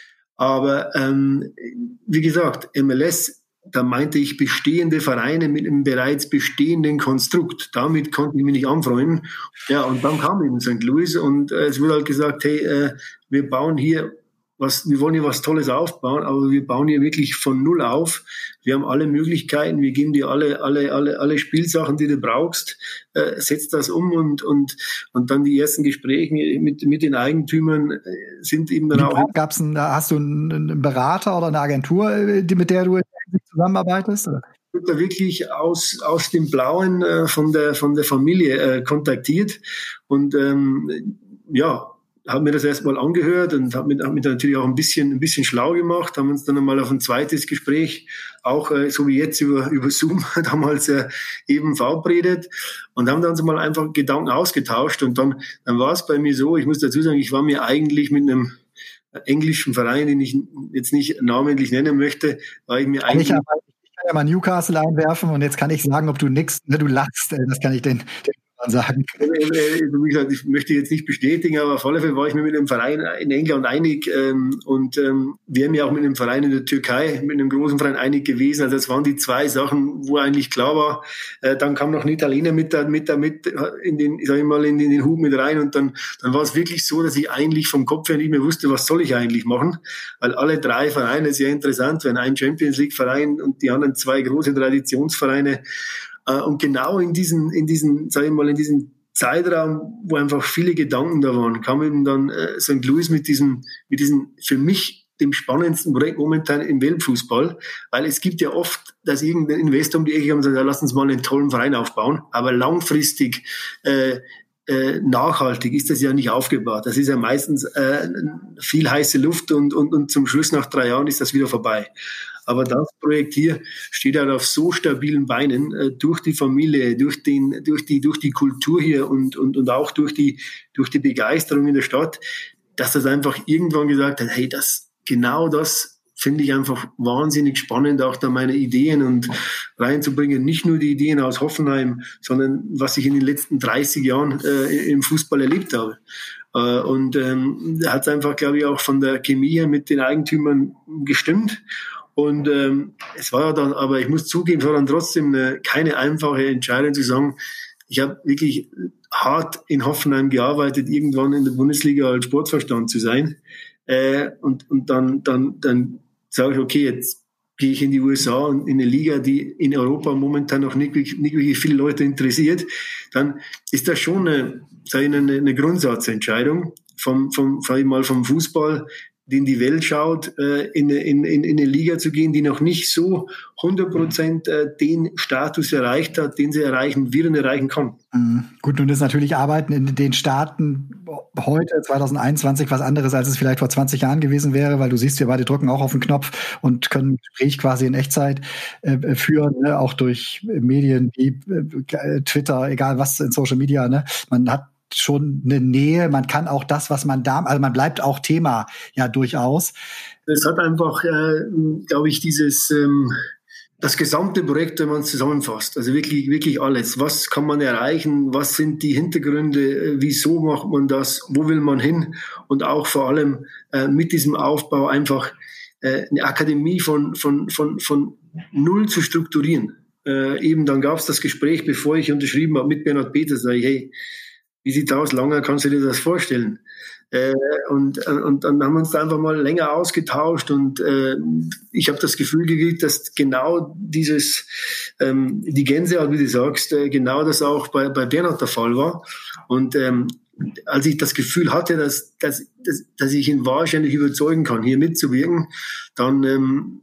Aber ähm, wie gesagt, M L S, da meinte ich bestehende Vereine mit einem bereits bestehenden Konstrukt. Damit konnte ich mich nicht anfreunden. Ja, und dann kam eben Sankt Louis und äh, es wurde halt gesagt, hey, äh, wir bauen hier was, wir wollen hier was Tolles aufbauen, aber wir bauen hier wirklich von Null auf. Wir haben alle Möglichkeiten, wir geben dir alle, alle, alle, alle Spielsachen, die du brauchst, äh, setz das um und, und, und dann die ersten Gespräche mit, mit den Eigentümern sind eben dann auch. Gab's ein, hast du einen Berater oder eine Agentur, die, mit der du zusammenarbeitest? Oder? Ich wurde da wirklich aus, aus dem Blauen äh, von der, von der Familie äh, kontaktiert und, ähm, ja, habe mir das erstmal angehört und habe mich, hab mich natürlich auch ein bisschen, ein bisschen schlau gemacht, haben uns dann einmal auf ein zweites Gespräch, auch äh, so wie jetzt über, über Zoom, damals äh, eben verabredet und haben dann so mal einfach Gedanken ausgetauscht und dann, dann war es bei mir so, ich muss dazu sagen, ich war mir eigentlich mit einem englischen Verein, den ich jetzt nicht namentlich nennen möchte, war ich mir eigentlich... Ich, aber, ich kann ja mal Newcastle einwerfen und jetzt kann ich sagen, ob du nix, ne, du lachst, das kann ich den... den sagen. Wie gesagt, ich möchte jetzt nicht bestätigen, aber auf alle Fälle war ich mir mit einem Verein in England einig ähm, und ähm, wir haben ja auch mit einem Verein in der Türkei, mit einem großen Verein einig gewesen. Also das waren die zwei Sachen, wo eigentlich klar war. Äh, dann kam noch ein Italiener mit da mit, da mit in den, sag ich mal, in den, in den Hub mit rein und dann, dann war es wirklich so, dass ich eigentlich vom Kopf her nicht mehr wusste, was soll ich eigentlich machen, weil alle drei Vereine sehr interessant wären. Ein Champions League Verein und die anderen zwei große Traditionsvereine. Und genau in diesen, in diesen, sag ich mal, in diesem Zeitraum, wo einfach viele Gedanken da waren, kam eben dann äh, Sankt Louis mit diesem, mit diesem für mich dem spannendsten Projekt momentan im Weltfußball, weil es gibt ja oft, dass irgendein Investor um die Ecke kommt und sagt, ja, lass uns mal einen tollen Verein aufbauen, aber langfristig äh, äh, nachhaltig ist das ja nicht aufgebaut. Das ist ja meistens äh, viel heiße Luft und, und, und zum Schluss nach drei Jahren ist das wieder vorbei. Aber das Projekt hier steht halt auf so stabilen Beinen, äh, durch die Familie, durch den, durch die, durch die Kultur hier und, und, und auch durch die, durch die Begeisterung in der Stadt, dass das einfach irgendwann gesagt hat, hey, das, genau das finde ich einfach wahnsinnig spannend, auch da meine Ideen und reinzubringen. Nicht nur die Ideen aus Hoffenheim, sondern was ich in den letzten dreißig Jahren äh, im Fußball erlebt habe. Äh, und ähm, da hat es einfach, glaube ich, auch von der Chemie her mit den Eigentümern gestimmt. Und ähm, es war dann, aber ich muss zugeben, es war dann trotzdem eine, keine einfache Entscheidung zu sagen, ich habe wirklich hart in Hoffenheim gearbeitet, irgendwann in der Bundesliga als Sportvorstand zu sein. Äh, und und dann dann dann sage ich, okay, jetzt gehe ich in die U S A und in eine Liga, die in Europa momentan noch nicht, nicht wirklich viele Leute interessiert. Dann ist das schon eine, sag ich, eine, eine Grundsatzentscheidung vom, vom, sag ich mal, vom Fußball die in die Welt schaut, in, in, in, in eine Liga zu gehen, die noch nicht so hundert Prozent den Status erreicht hat, den sie erreichen will und erreichen kann. Mhm. Gut, nun ist natürlich Arbeiten in den Staaten heute, zwanzig einundzwanzig, was anderes, als es vielleicht vor zwanzig Jahren gewesen wäre, weil du siehst, wir beide drücken auch auf den Knopf und können ein Gespräch quasi in Echtzeit äh, führen, ne? Auch durch Medien wie äh, Twitter, egal was in Social Media. Ne? Man hat schon eine Nähe, man kann auch das, was man da, also man bleibt auch Thema ja durchaus. Es hat einfach, äh, glaube ich, dieses ähm, das gesamte Projekt, wenn man es zusammenfasst, also wirklich wirklich alles. Was kann man erreichen? Was sind die Hintergründe? Wieso macht man das? Wo will man hin? Und auch vor allem äh, mit diesem Aufbau einfach äh, eine Akademie von von von von null zu strukturieren. Äh, eben dann gab es das Gespräch, bevor ich unterschrieben habe mit Bernhard Peters, sage ich, hey, wie sieht's aus? Langer, kannst du dir das vorstellen? Äh, und, und dann haben wir uns da einfach mal länger ausgetauscht und äh, ich habe das Gefühl gekriegt, dass genau dieses, ähm, die Gänsehaut, wie du sagst, äh, genau das auch bei, bei Bernhard der Fall war. Und ähm, als ich das Gefühl hatte, dass, dass, dass, dass ich ihn wahrscheinlich überzeugen kann, hier mitzuwirken, dann ähm,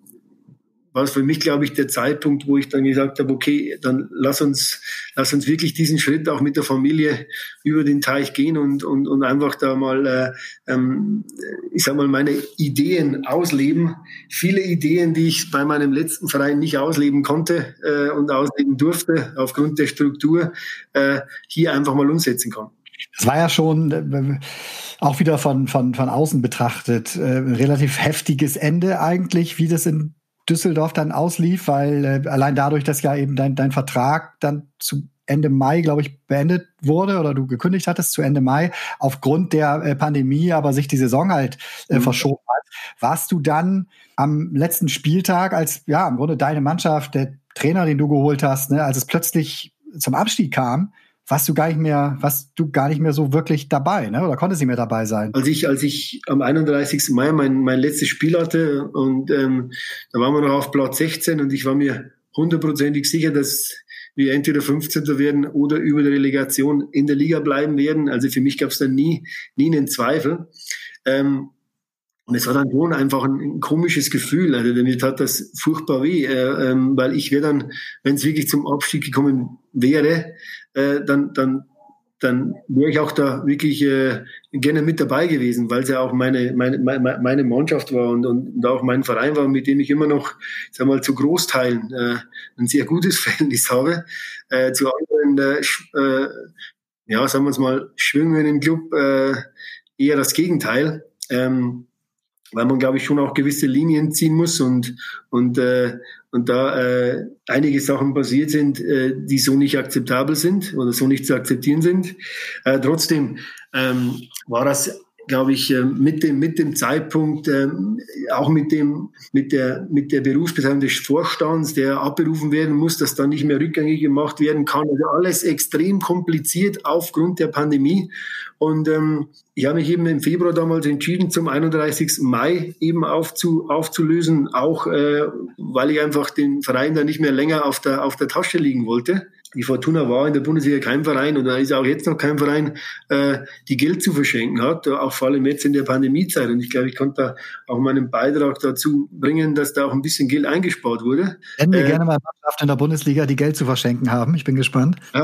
war es für mich, glaube ich, der Zeitpunkt, wo ich dann gesagt habe, okay, dann lass uns, lass uns wirklich diesen Schritt auch mit der Familie über den Teich gehen und, und, und einfach da mal, äh, ähm, ich sag mal, meine Ideen ausleben. Viele Ideen, die ich bei meinem letzten Verein nicht ausleben konnte äh, und ausleben durfte, aufgrund der Struktur, äh, hier einfach mal umsetzen kann. Das war ja schon äh, auch wieder von, von, von außen betrachtet äh, relativ heftiges Ende eigentlich, wie das in Düsseldorf dann auslief, weil äh, allein dadurch, dass ja eben dein, dein Vertrag dann zu Ende Mai, glaube ich, beendet wurde oder du gekündigt hattest zu Ende Mai, aufgrund der äh, Pandemie, aber sich die Saison halt äh, mhm. verschoben hat, warst du dann am letzten Spieltag, als ja im Grunde deine Mannschaft, der Trainer, den du geholt hast, ne, als es plötzlich zum Abstieg kam, warst du gar nicht mehr, warst du gar nicht mehr so wirklich dabei, ne? Oder konntest nicht mehr dabei sein? Als ich, als ich am einunddreißigsten Mai mein, mein letztes Spiel hatte und ähm, da waren wir noch auf Platz sechzehn und ich war mir hundertprozentig sicher, dass wir entweder fünfzehnter werden oder über der Relegation in der Liga bleiben werden. Also für mich gab es da nie, nie einen Zweifel. Ähm, Und es war dann schon einfach ein, ein komisches Gefühl. Also mir tat das furchtbar weh, äh, ähm, weil ich wäre dann, wenn es wirklich zum Abstieg gekommen wäre, äh, dann dann dann wäre ich auch da wirklich äh, gerne mit dabei gewesen, weil es ja auch meine meine meine Mannschaft war und, und auch mein Verein war, mit dem ich immer noch, sag mal, zu Großteilen äh, ein sehr gutes Verhältnis habe. Äh, zu anderen, äh, ja, sagen wir es mal, Schwingungen im Club äh, eher das Gegenteil. Ähm, weil man, glaube ich, schon auch gewisse Linien ziehen muss und und äh, und da äh, einige Sachen passiert sind, äh, die so nicht akzeptabel sind oder so nicht zu akzeptieren sind. Äh, trotzdem ähm, war das, glaube ich, äh, mit dem mit dem Zeitpunkt, äh, auch mit dem mit der mit der Berufsbeteiligung des Vorstands, der abberufen werden muss, dass dann nicht mehr rückgängig gemacht werden kann. Also alles extrem kompliziert aufgrund der Pandemie. Und ähm, ich habe mich eben im Februar damals entschieden, zum einunddreißigsten Mai eben aufzu, aufzulösen, auch äh, weil ich einfach den Verein da nicht mehr länger auf der auf der Tasche liegen wollte. Die Fortuna war in der Bundesliga kein Verein und da ist auch jetzt noch kein Verein, äh, die Geld zu verschenken hat, auch vor allem jetzt in der Pandemiezeit. Und ich glaube, ich konnte da auch meinen Beitrag dazu bringen, dass da auch ein bisschen Geld eingespart wurde. Nennen wir äh, gerne mal Mannschaften in der Bundesliga, die Geld zu verschenken haben. Ich bin gespannt. Ja,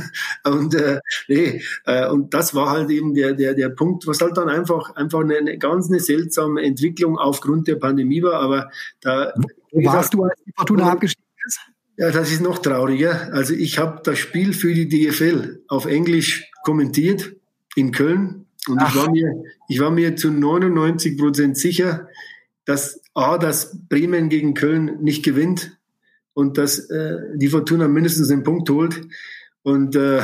und äh, nee, äh, und das war halt eben der der der Punkt, was halt dann einfach einfach eine, eine ganz eine seltsame Entwicklung aufgrund der Pandemie war. Aber da Wo warst du, als die Fortuna abgestiegen ist? Ja, das ist noch trauriger. Also ich habe das Spiel für die D F L auf Englisch kommentiert in Köln und Ach. ich war mir, ich war mir zu neunundneunzig Prozent sicher, dass A, dass Bremen gegen Köln nicht gewinnt und dass äh, die Fortuna mindestens einen Punkt holt. Und äh,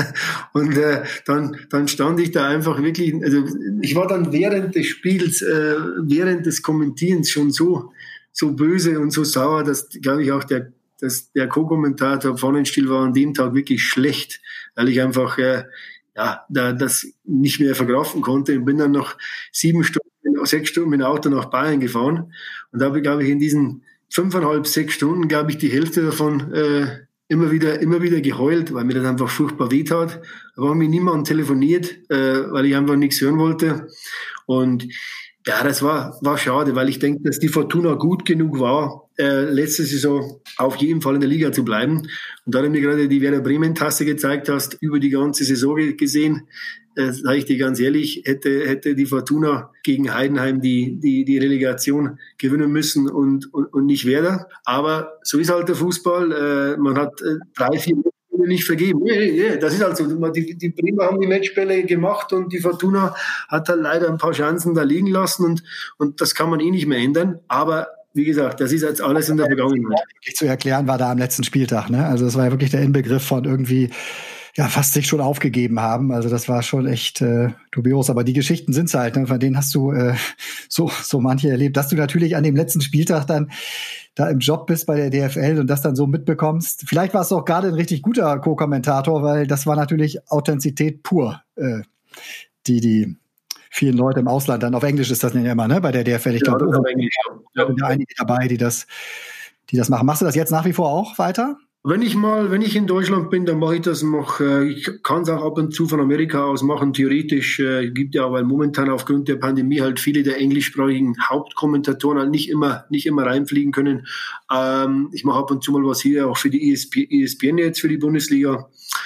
und äh, dann dann stand ich da einfach wirklich, also ich war dann während des Spiels, äh, während des Kommentierens schon so so böse und so sauer, dass, glaube ich, auch der dass der Co-Kommentator Pfannenstiel war an dem Tag wirklich schlecht, weil ich einfach äh, ja da das nicht mehr verkraften konnte. Ich bin dann noch sieben Stunden, sechs Stunden mit dem Auto nach Bayern gefahren und da habe ich, glaube ich, in diesen fünfeinhalb, sechs Stunden, glaube ich, die Hälfte davon äh, immer wieder immer wieder geheult, weil mir das einfach furchtbar wehtat. Da war mir niemand telefoniert, äh, weil ich einfach nichts hören wollte. Und Ja, das war, war schade, weil ich denke, dass die Fortuna gut genug war, äh, letzte Saison auf jeden Fall in der Liga zu bleiben. Und da du mir gerade die Werder Bremen-Tasse gezeigt hast, über die ganze Saison gesehen, äh, sage ich dir ganz ehrlich, hätte, hätte die Fortuna gegen Heidenheim die, die, die Relegation gewinnen müssen und, und, und nicht Werder. Aber so ist halt der Fußball. Äh, man hat äh, drei, vier nicht vergeben. Nee, nee, das ist halt so. Die, die Bremer haben die Matchbälle gemacht und die Fortuna hat halt leider ein paar Chancen da liegen lassen und, und das kann man eh nicht mehr ändern. Aber wie gesagt, das ist jetzt alles in der Vergangenheit. Wirklich zu erklären war da am letzten Spieltag, ne? Also das war ja wirklich der Inbegriff von irgendwie ja fast sich schon aufgegeben haben. Also das war schon echt äh, dubios. Aber die Geschichten sind's halt, ne? Von denen hast du äh, so so manche erlebt, dass du natürlich an dem letzten Spieltag dann da im Job bist bei der D F L und das dann so mitbekommst. Vielleicht warst du auch gerade ein richtig guter Co-Kommentator, weil das war natürlich Authentizität pur, äh, die die vielen Leute im Ausland dann auf Englisch ist das ja immer, ne? Bei der D F L. Ich glaube, da sind ja einige dabei, die das, die das machen. Machst du das jetzt nach wie vor auch weiter? Wenn ich mal, wenn ich in Deutschland bin, dann mache ich das noch. Ich kann es auch ab und zu von Amerika aus machen. Theoretisch äh, gibt ja, weil momentan aufgrund der Pandemie halt viele der englischsprachigen Hauptkommentatoren halt nicht immer, nicht immer reinfliegen können. Ähm, ich mache ab und zu mal was hier, auch für die E S P N jetzt für die Bundesliga.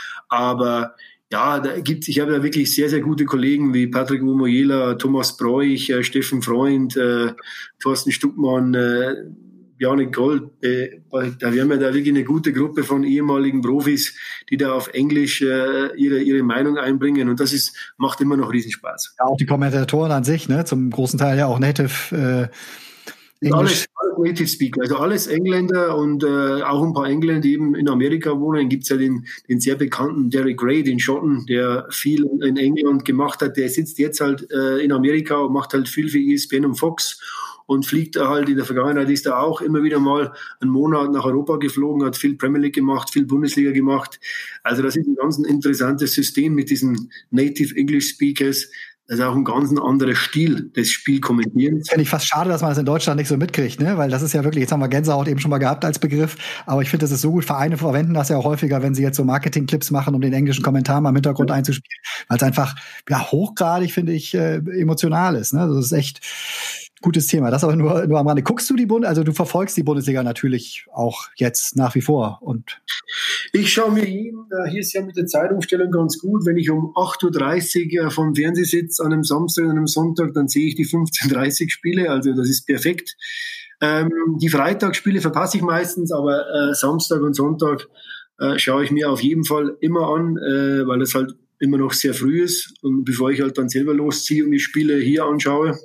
Aber ja, da gibt's, ich habe da wirklich sehr, sehr gute Kollegen wie Patrick Wumoyela, Thomas Breuch, äh, Steffen Freund, äh, Thorsten Stuckmann, äh, Janik Gold, äh, da wir haben ja da wirklich eine gute Gruppe von ehemaligen Profis, die da auf Englisch äh, ihre ihre Meinung einbringen und das ist macht immer noch riesen Spaß. Ja, auch die Kommentatoren an sich, ne, zum großen Teil ja auch Native äh, Englisch. Alles, alles Native Speaker, also alles Engländer und äh, auch ein paar Engländer, die eben in Amerika wohnen. Dann gibt's ja den den sehr bekannten Derek Gray, den Schotten, der viel in England gemacht hat. Der sitzt jetzt halt äh, in Amerika und macht halt viel für E S P N und Fox. Und fliegt da halt, in der Vergangenheit ist er auch immer wieder mal einen Monat nach Europa geflogen, hat viel Premier League gemacht, viel Bundesliga gemacht. Also das ist ein ganz interessantes System mit diesen Native English Speakers. Das ist auch ein ganz anderer Stil des Spielkommentierens. Finde ich fast schade, dass man das in Deutschland nicht so mitkriegt, ne? Weil das ist ja wirklich, jetzt haben wir Gänsehaut eben schon mal gehabt als Begriff, aber ich finde, das ist so gut. Vereine verwenden das ja auch häufiger, wenn sie jetzt so Marketing-Clips machen, um den englischen Kommentar mal im Hintergrund ja. einzuspielen, weil es einfach ja hochgradig, finde ich, äh, emotional ist, ne? Also das ist echt gutes Thema. Das aber nur, nur am Rande. Guckst du die Bund, also du verfolgst die Bundesliga natürlich auch jetzt nach wie vor. Und ich schaue mir jeden, hier ist ja mit der Zeitumstellung ganz gut, wenn ich um acht Uhr dreißig vom Fernseher sitze an einem Samstag und einem Sonntag, dann sehe ich die fünfzehn Uhr dreißig Spiele, also das ist perfekt. Ähm, die Freitagsspiele verpasse ich meistens, aber äh, Samstag und Sonntag äh, schaue ich mir auf jeden Fall immer an, äh, weil das halt immer noch sehr früh ist und bevor ich halt dann selber losziehe und die Spiele hier anschaue.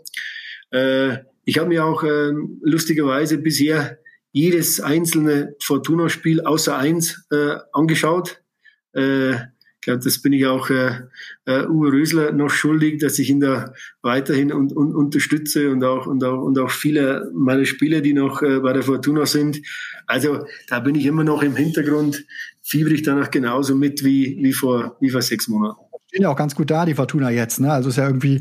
Äh, ich habe mir auch äh, lustigerweise bisher jedes einzelne Fortuna-Spiel außer eins äh, angeschaut. Äh, ich glaube, das bin ich auch äh, äh, Uwe Rösler noch schuldig, dass ich ihn da weiterhin un- un- unterstütze und auch, und auch und auch viele meiner Spieler, die noch äh, bei der Fortuna sind. Also da bin ich immer noch im Hintergrund, fieber ich danach genauso mit wie wie vor wie vor sechs Monaten. Stehen ja auch ganz gut da, die Fortuna jetzt, ne? Also ist ja irgendwie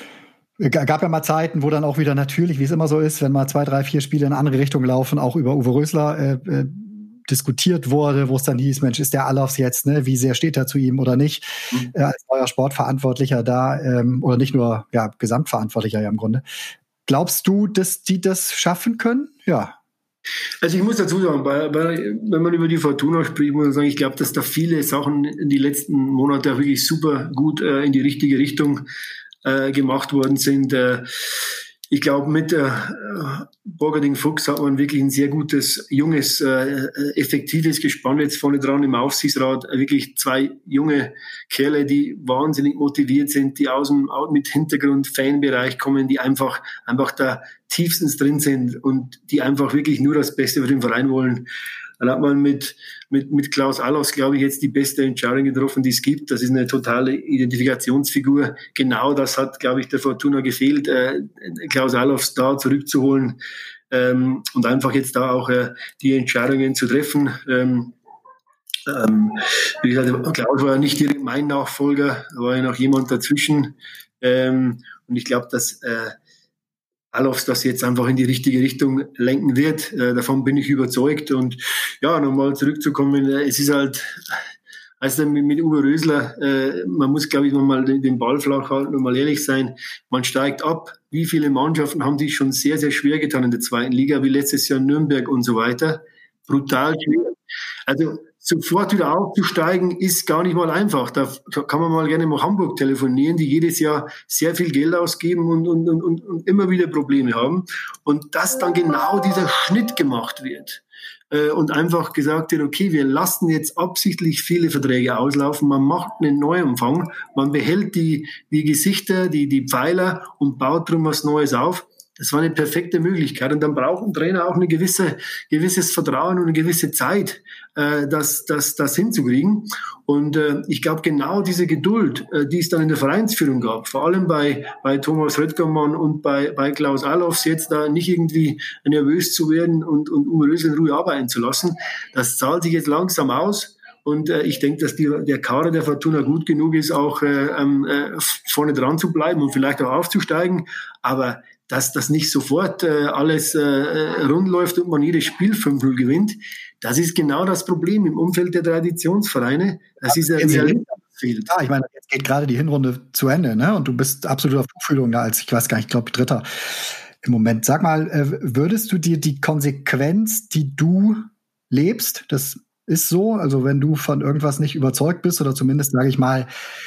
gab ja mal Zeiten, wo dann auch wieder natürlich, wie es immer so ist, wenn mal zwei, drei, vier Spiele in eine andere Richtung laufen, auch über Uwe Rösler äh, äh, diskutiert wurde, wo es dann hieß, Mensch, ist der Alofs jetzt, ne? Wie sehr steht er zu ihm oder nicht? Mhm. Äh, als neuer Sportverantwortlicher da, ähm, oder nicht nur, ja, Gesamtverantwortlicher ja im Grunde. Glaubst du, dass die das schaffen können? Ja. Also ich muss dazu sagen, bei, bei, wenn man über die Fortuna spricht, muss man sagen, ich glaube, dass da viele Sachen in die letzten Monate wirklich super gut äh, in die richtige Richtung Äh, gemacht worden sind. Äh, ich glaube, mit äh, Borgading Fuchs hat man wirklich ein sehr gutes, junges, äh, effektives Gespann jetzt vorne dran im Aufsichtsrat. Äh, wirklich zwei junge Kerle, die wahnsinnig motiviert sind, die aus dem mit Hintergrund Fanbereich kommen, die einfach einfach da tiefstens drin sind und die einfach wirklich nur das Beste für den Verein wollen. Dann hat man mit, mit, mit Klaus Allofs, glaube ich, jetzt die beste Entscheidung getroffen, die es gibt. Das ist eine totale Identifikationsfigur. Genau das hat, glaube ich, der Fortuna gefehlt, äh, Klaus Allofs da zurückzuholen ähm, und einfach jetzt da auch äh, die Entscheidungen zu treffen. Ähm, ähm, wie gesagt, Klaus war ja nicht direkt mein Nachfolger, da war ja noch jemand dazwischen. Ähm, und ich glaube, dass äh, Allofs das jetzt einfach in die richtige Richtung lenken wird. Äh, davon bin ich überzeugt. Und ja, nochmal zurückzukommen, es ist halt Also mit, mit Uwe Rösler, äh, man muss, glaube ich, mal den, den Ball flach halten und mal ehrlich sein, man steigt ab. Wie viele Mannschaften haben sich schon sehr, sehr schwer getan in der zweiten Liga, wie letztes Jahr Nürnberg und so weiter. Brutal schwer. Also sofort wieder aufzusteigen, ist gar nicht mal einfach. Da kann man mal gerne mal Hamburg telefonieren, die jedes Jahr sehr viel Geld ausgeben und, und, und, und immer wieder Probleme haben. Und dass dann genau dieser Schnitt gemacht wird äh, und einfach gesagt wird, okay, wir lassen jetzt absichtlich viele Verträge auslaufen, man macht einen Neuanfang, man behält die, die Gesichter, die, die Pfeiler und baut drum was Neues auf. Das war eine perfekte Möglichkeit. Und dann braucht ein Trainer auch eine gewisse, gewisses Vertrauen und eine gewisse Zeit, äh, das, das, das hinzukriegen. Und äh, ich glaube, genau diese Geduld, äh, die es dann in der Vereinsführung gab, vor allem bei, bei Thomas Röttgermann und bei, bei Klaus Allofs, jetzt da nicht irgendwie nervös zu werden und, und Uwe Rösler in Ruhe arbeiten zu lassen, das zahlt sich jetzt langsam aus. Und äh, ich denke, dass die, der Kader der Fortuna gut genug ist, auch äh, äh, vorne dran zu bleiben und vielleicht auch aufzusteigen. Aber dass das nicht sofort äh, alles äh, rund läuft und man jedes Spiel fünf null gewinnt, das ist genau das Problem im Umfeld der Traditionsvereine. Das ist ein Realität. Ja, ich meine, jetzt geht gerade die Hinrunde zu Ende, ne? Und du bist absolut auf Tuchfühlung da als, ich weiß gar nicht, ich glaube, Dritter im Moment. Sag mal, äh, würdest du dir die Konsequenz, die du lebst, das ist so, also wenn du von irgendwas nicht überzeugt bist oder zumindest, sage ich mal,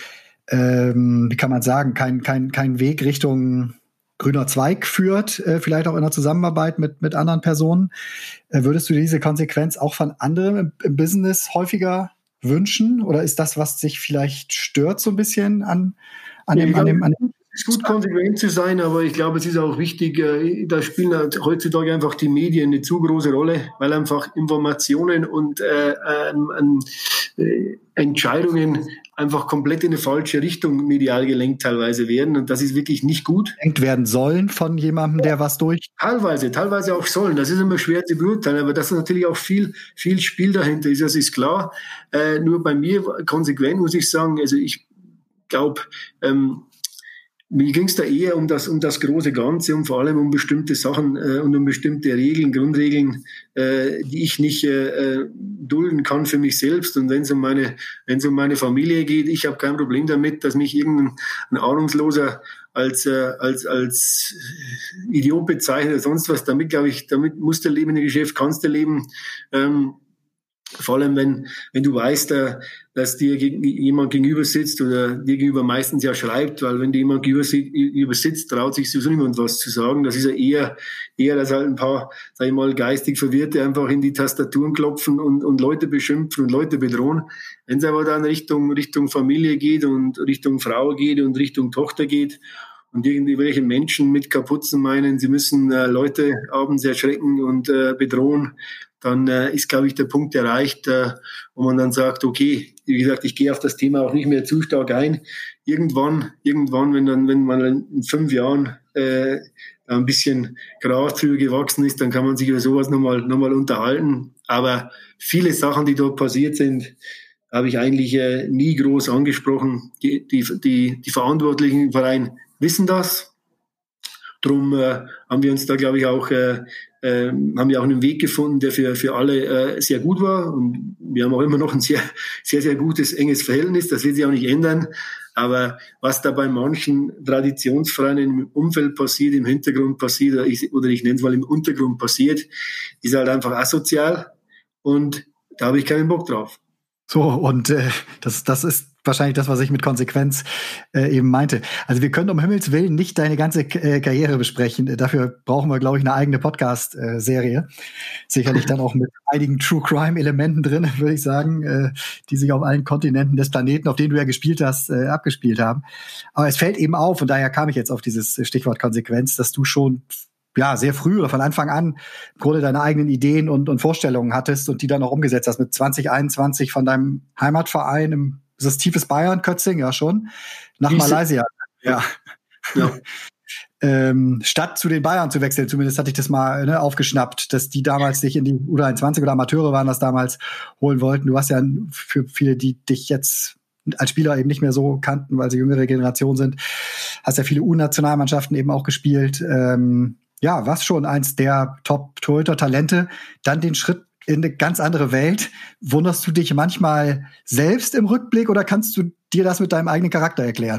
ähm, wie kann man sagen, kein, kein, kein Weg Richtung grüner Zweig führt, äh, vielleicht auch in der Zusammenarbeit mit, mit anderen Personen. Äh, würdest du dir diese Konsequenz auch von anderen im, im Business häufiger wünschen? Oder ist das, was sich vielleicht stört so ein bisschen an, an dem, an dem, an dem es ist gut, konsequent zu sein, aber ich glaube, es ist auch wichtig, äh, da spielen halt heutzutage einfach die Medien eine zu große Rolle, weil einfach Informationen und äh, ähm, äh, Entscheidungen einfach komplett in eine falsche Richtung medial gelenkt teilweise werden. Und das ist wirklich nicht gut. Gelenkt werden sollen von jemandem, der was durch? Teilweise, teilweise auch sollen. Das ist immer schwer zu beurteilen, aber das ist natürlich auch viel, viel Spiel dahinter ist. Das ist klar. Äh, nur bei mir konsequent muss ich sagen, also ich glaube, ähm, mir ging es da eher um das, um das große Ganze und vor allem um bestimmte Sachen äh, und um bestimmte Regeln, Grundregeln, äh, die ich nicht äh, dulden kann für mich selbst. Und wenn es um meine, wenn es um meine Familie geht, ich habe kein Problem damit, dass mich irgendein ein Ahnungsloser als äh, als als Idiot bezeichnet oder sonst was. Damit glaube ich, damit musst du leben in dem Geschäft, kannst du leben. Ähm, Vor allem, wenn, wenn du weißt, dass dir jemand gegenüber sitzt oder dir gegenüber meistens ja schreibt, weil wenn dir jemand gegenüber sitzt, traut sich sowieso niemand was zu sagen. Das ist ja eher, eher, dass halt ein paar, sag ich mal, geistig Verwirrte einfach in die Tastaturen klopfen und, und Leute beschimpfen und Leute bedrohen. Wenn es aber dann Richtung, Richtung Familie geht und Richtung Frau geht und Richtung Tochter geht, und irgendwelche Menschen mit Kapuzen meinen, sie müssen äh, Leute abends erschrecken und äh, bedrohen, dann äh, ist, glaube ich, der Punkt erreicht, äh, wo man dann sagt, okay, wie gesagt, ich gehe auf das Thema auch nicht mehr zu stark ein. Irgendwann, irgendwann, wenn dann, wenn man in fünf Jahren äh, ein bisschen Gras drüber gewachsen ist, dann kann man sich über sowas nochmal noch mal unterhalten. Aber viele Sachen, die dort passiert sind, habe ich eigentlich äh, nie groß angesprochen. Die, die, die, die Verantwortlichen im Verein wissen das. Drum äh, haben wir uns da, glaube ich, auch äh, äh, haben wir auch einen Weg gefunden, der für für alle äh, sehr gut war. Und wir haben auch immer noch ein sehr sehr sehr gutes enges Verhältnis. Das wird sich auch nicht ändern. Aber was da bei manchen Traditionsvereinen im Umfeld passiert, im Hintergrund passiert, oder ich, oder ich nenne es mal im Untergrund passiert, ist halt einfach asozial. Und da habe ich keinen Bock drauf. So, und äh, das, das ist wahrscheinlich das, was ich mit Konsequenz äh, eben meinte. Also wir können um Himmels Willen nicht deine ganze äh, Karriere besprechen. Dafür brauchen wir, glaube ich, eine eigene Podcast-Serie. Sicherlich dann auch mit einigen True-Crime-Elementen drin, würde ich sagen, äh, die sich auf allen Kontinenten des Planeten, auf denen du ja gespielt hast, äh, abgespielt haben. Aber es fällt eben auf, und daher kam ich jetzt auf dieses Stichwort Konsequenz, dass du schon ja, sehr früh oder von Anfang an im Grunde deine eigenen Ideen und, und Vorstellungen hattest und die dann auch umgesetzt hast. Mit zwanzig einundzwanzig von deinem Heimatverein im, ist das tiefes Bayern, Kötzing, ja schon, nach Diese, Malaysia. Ja. ja. ähm, statt zu den Bayern zu wechseln, zumindest hatte ich das mal ne, aufgeschnappt, dass die damals dich in die U dreiundzwanzig oder Amateure waren das damals, holen wollten. Du hast ja für viele, die dich jetzt als Spieler eben nicht mehr so kannten, weil sie jüngere Generation sind, hast ja viele U-Nationalmannschaften eben auch gespielt. Ähm, Ja, was schon eins der Top-Torhüter-Talente, dann den Schritt in eine ganz andere Welt. Wunderst du dich manchmal selbst im Rückblick oder kannst du dir das mit deinem eigenen Charakter erklären?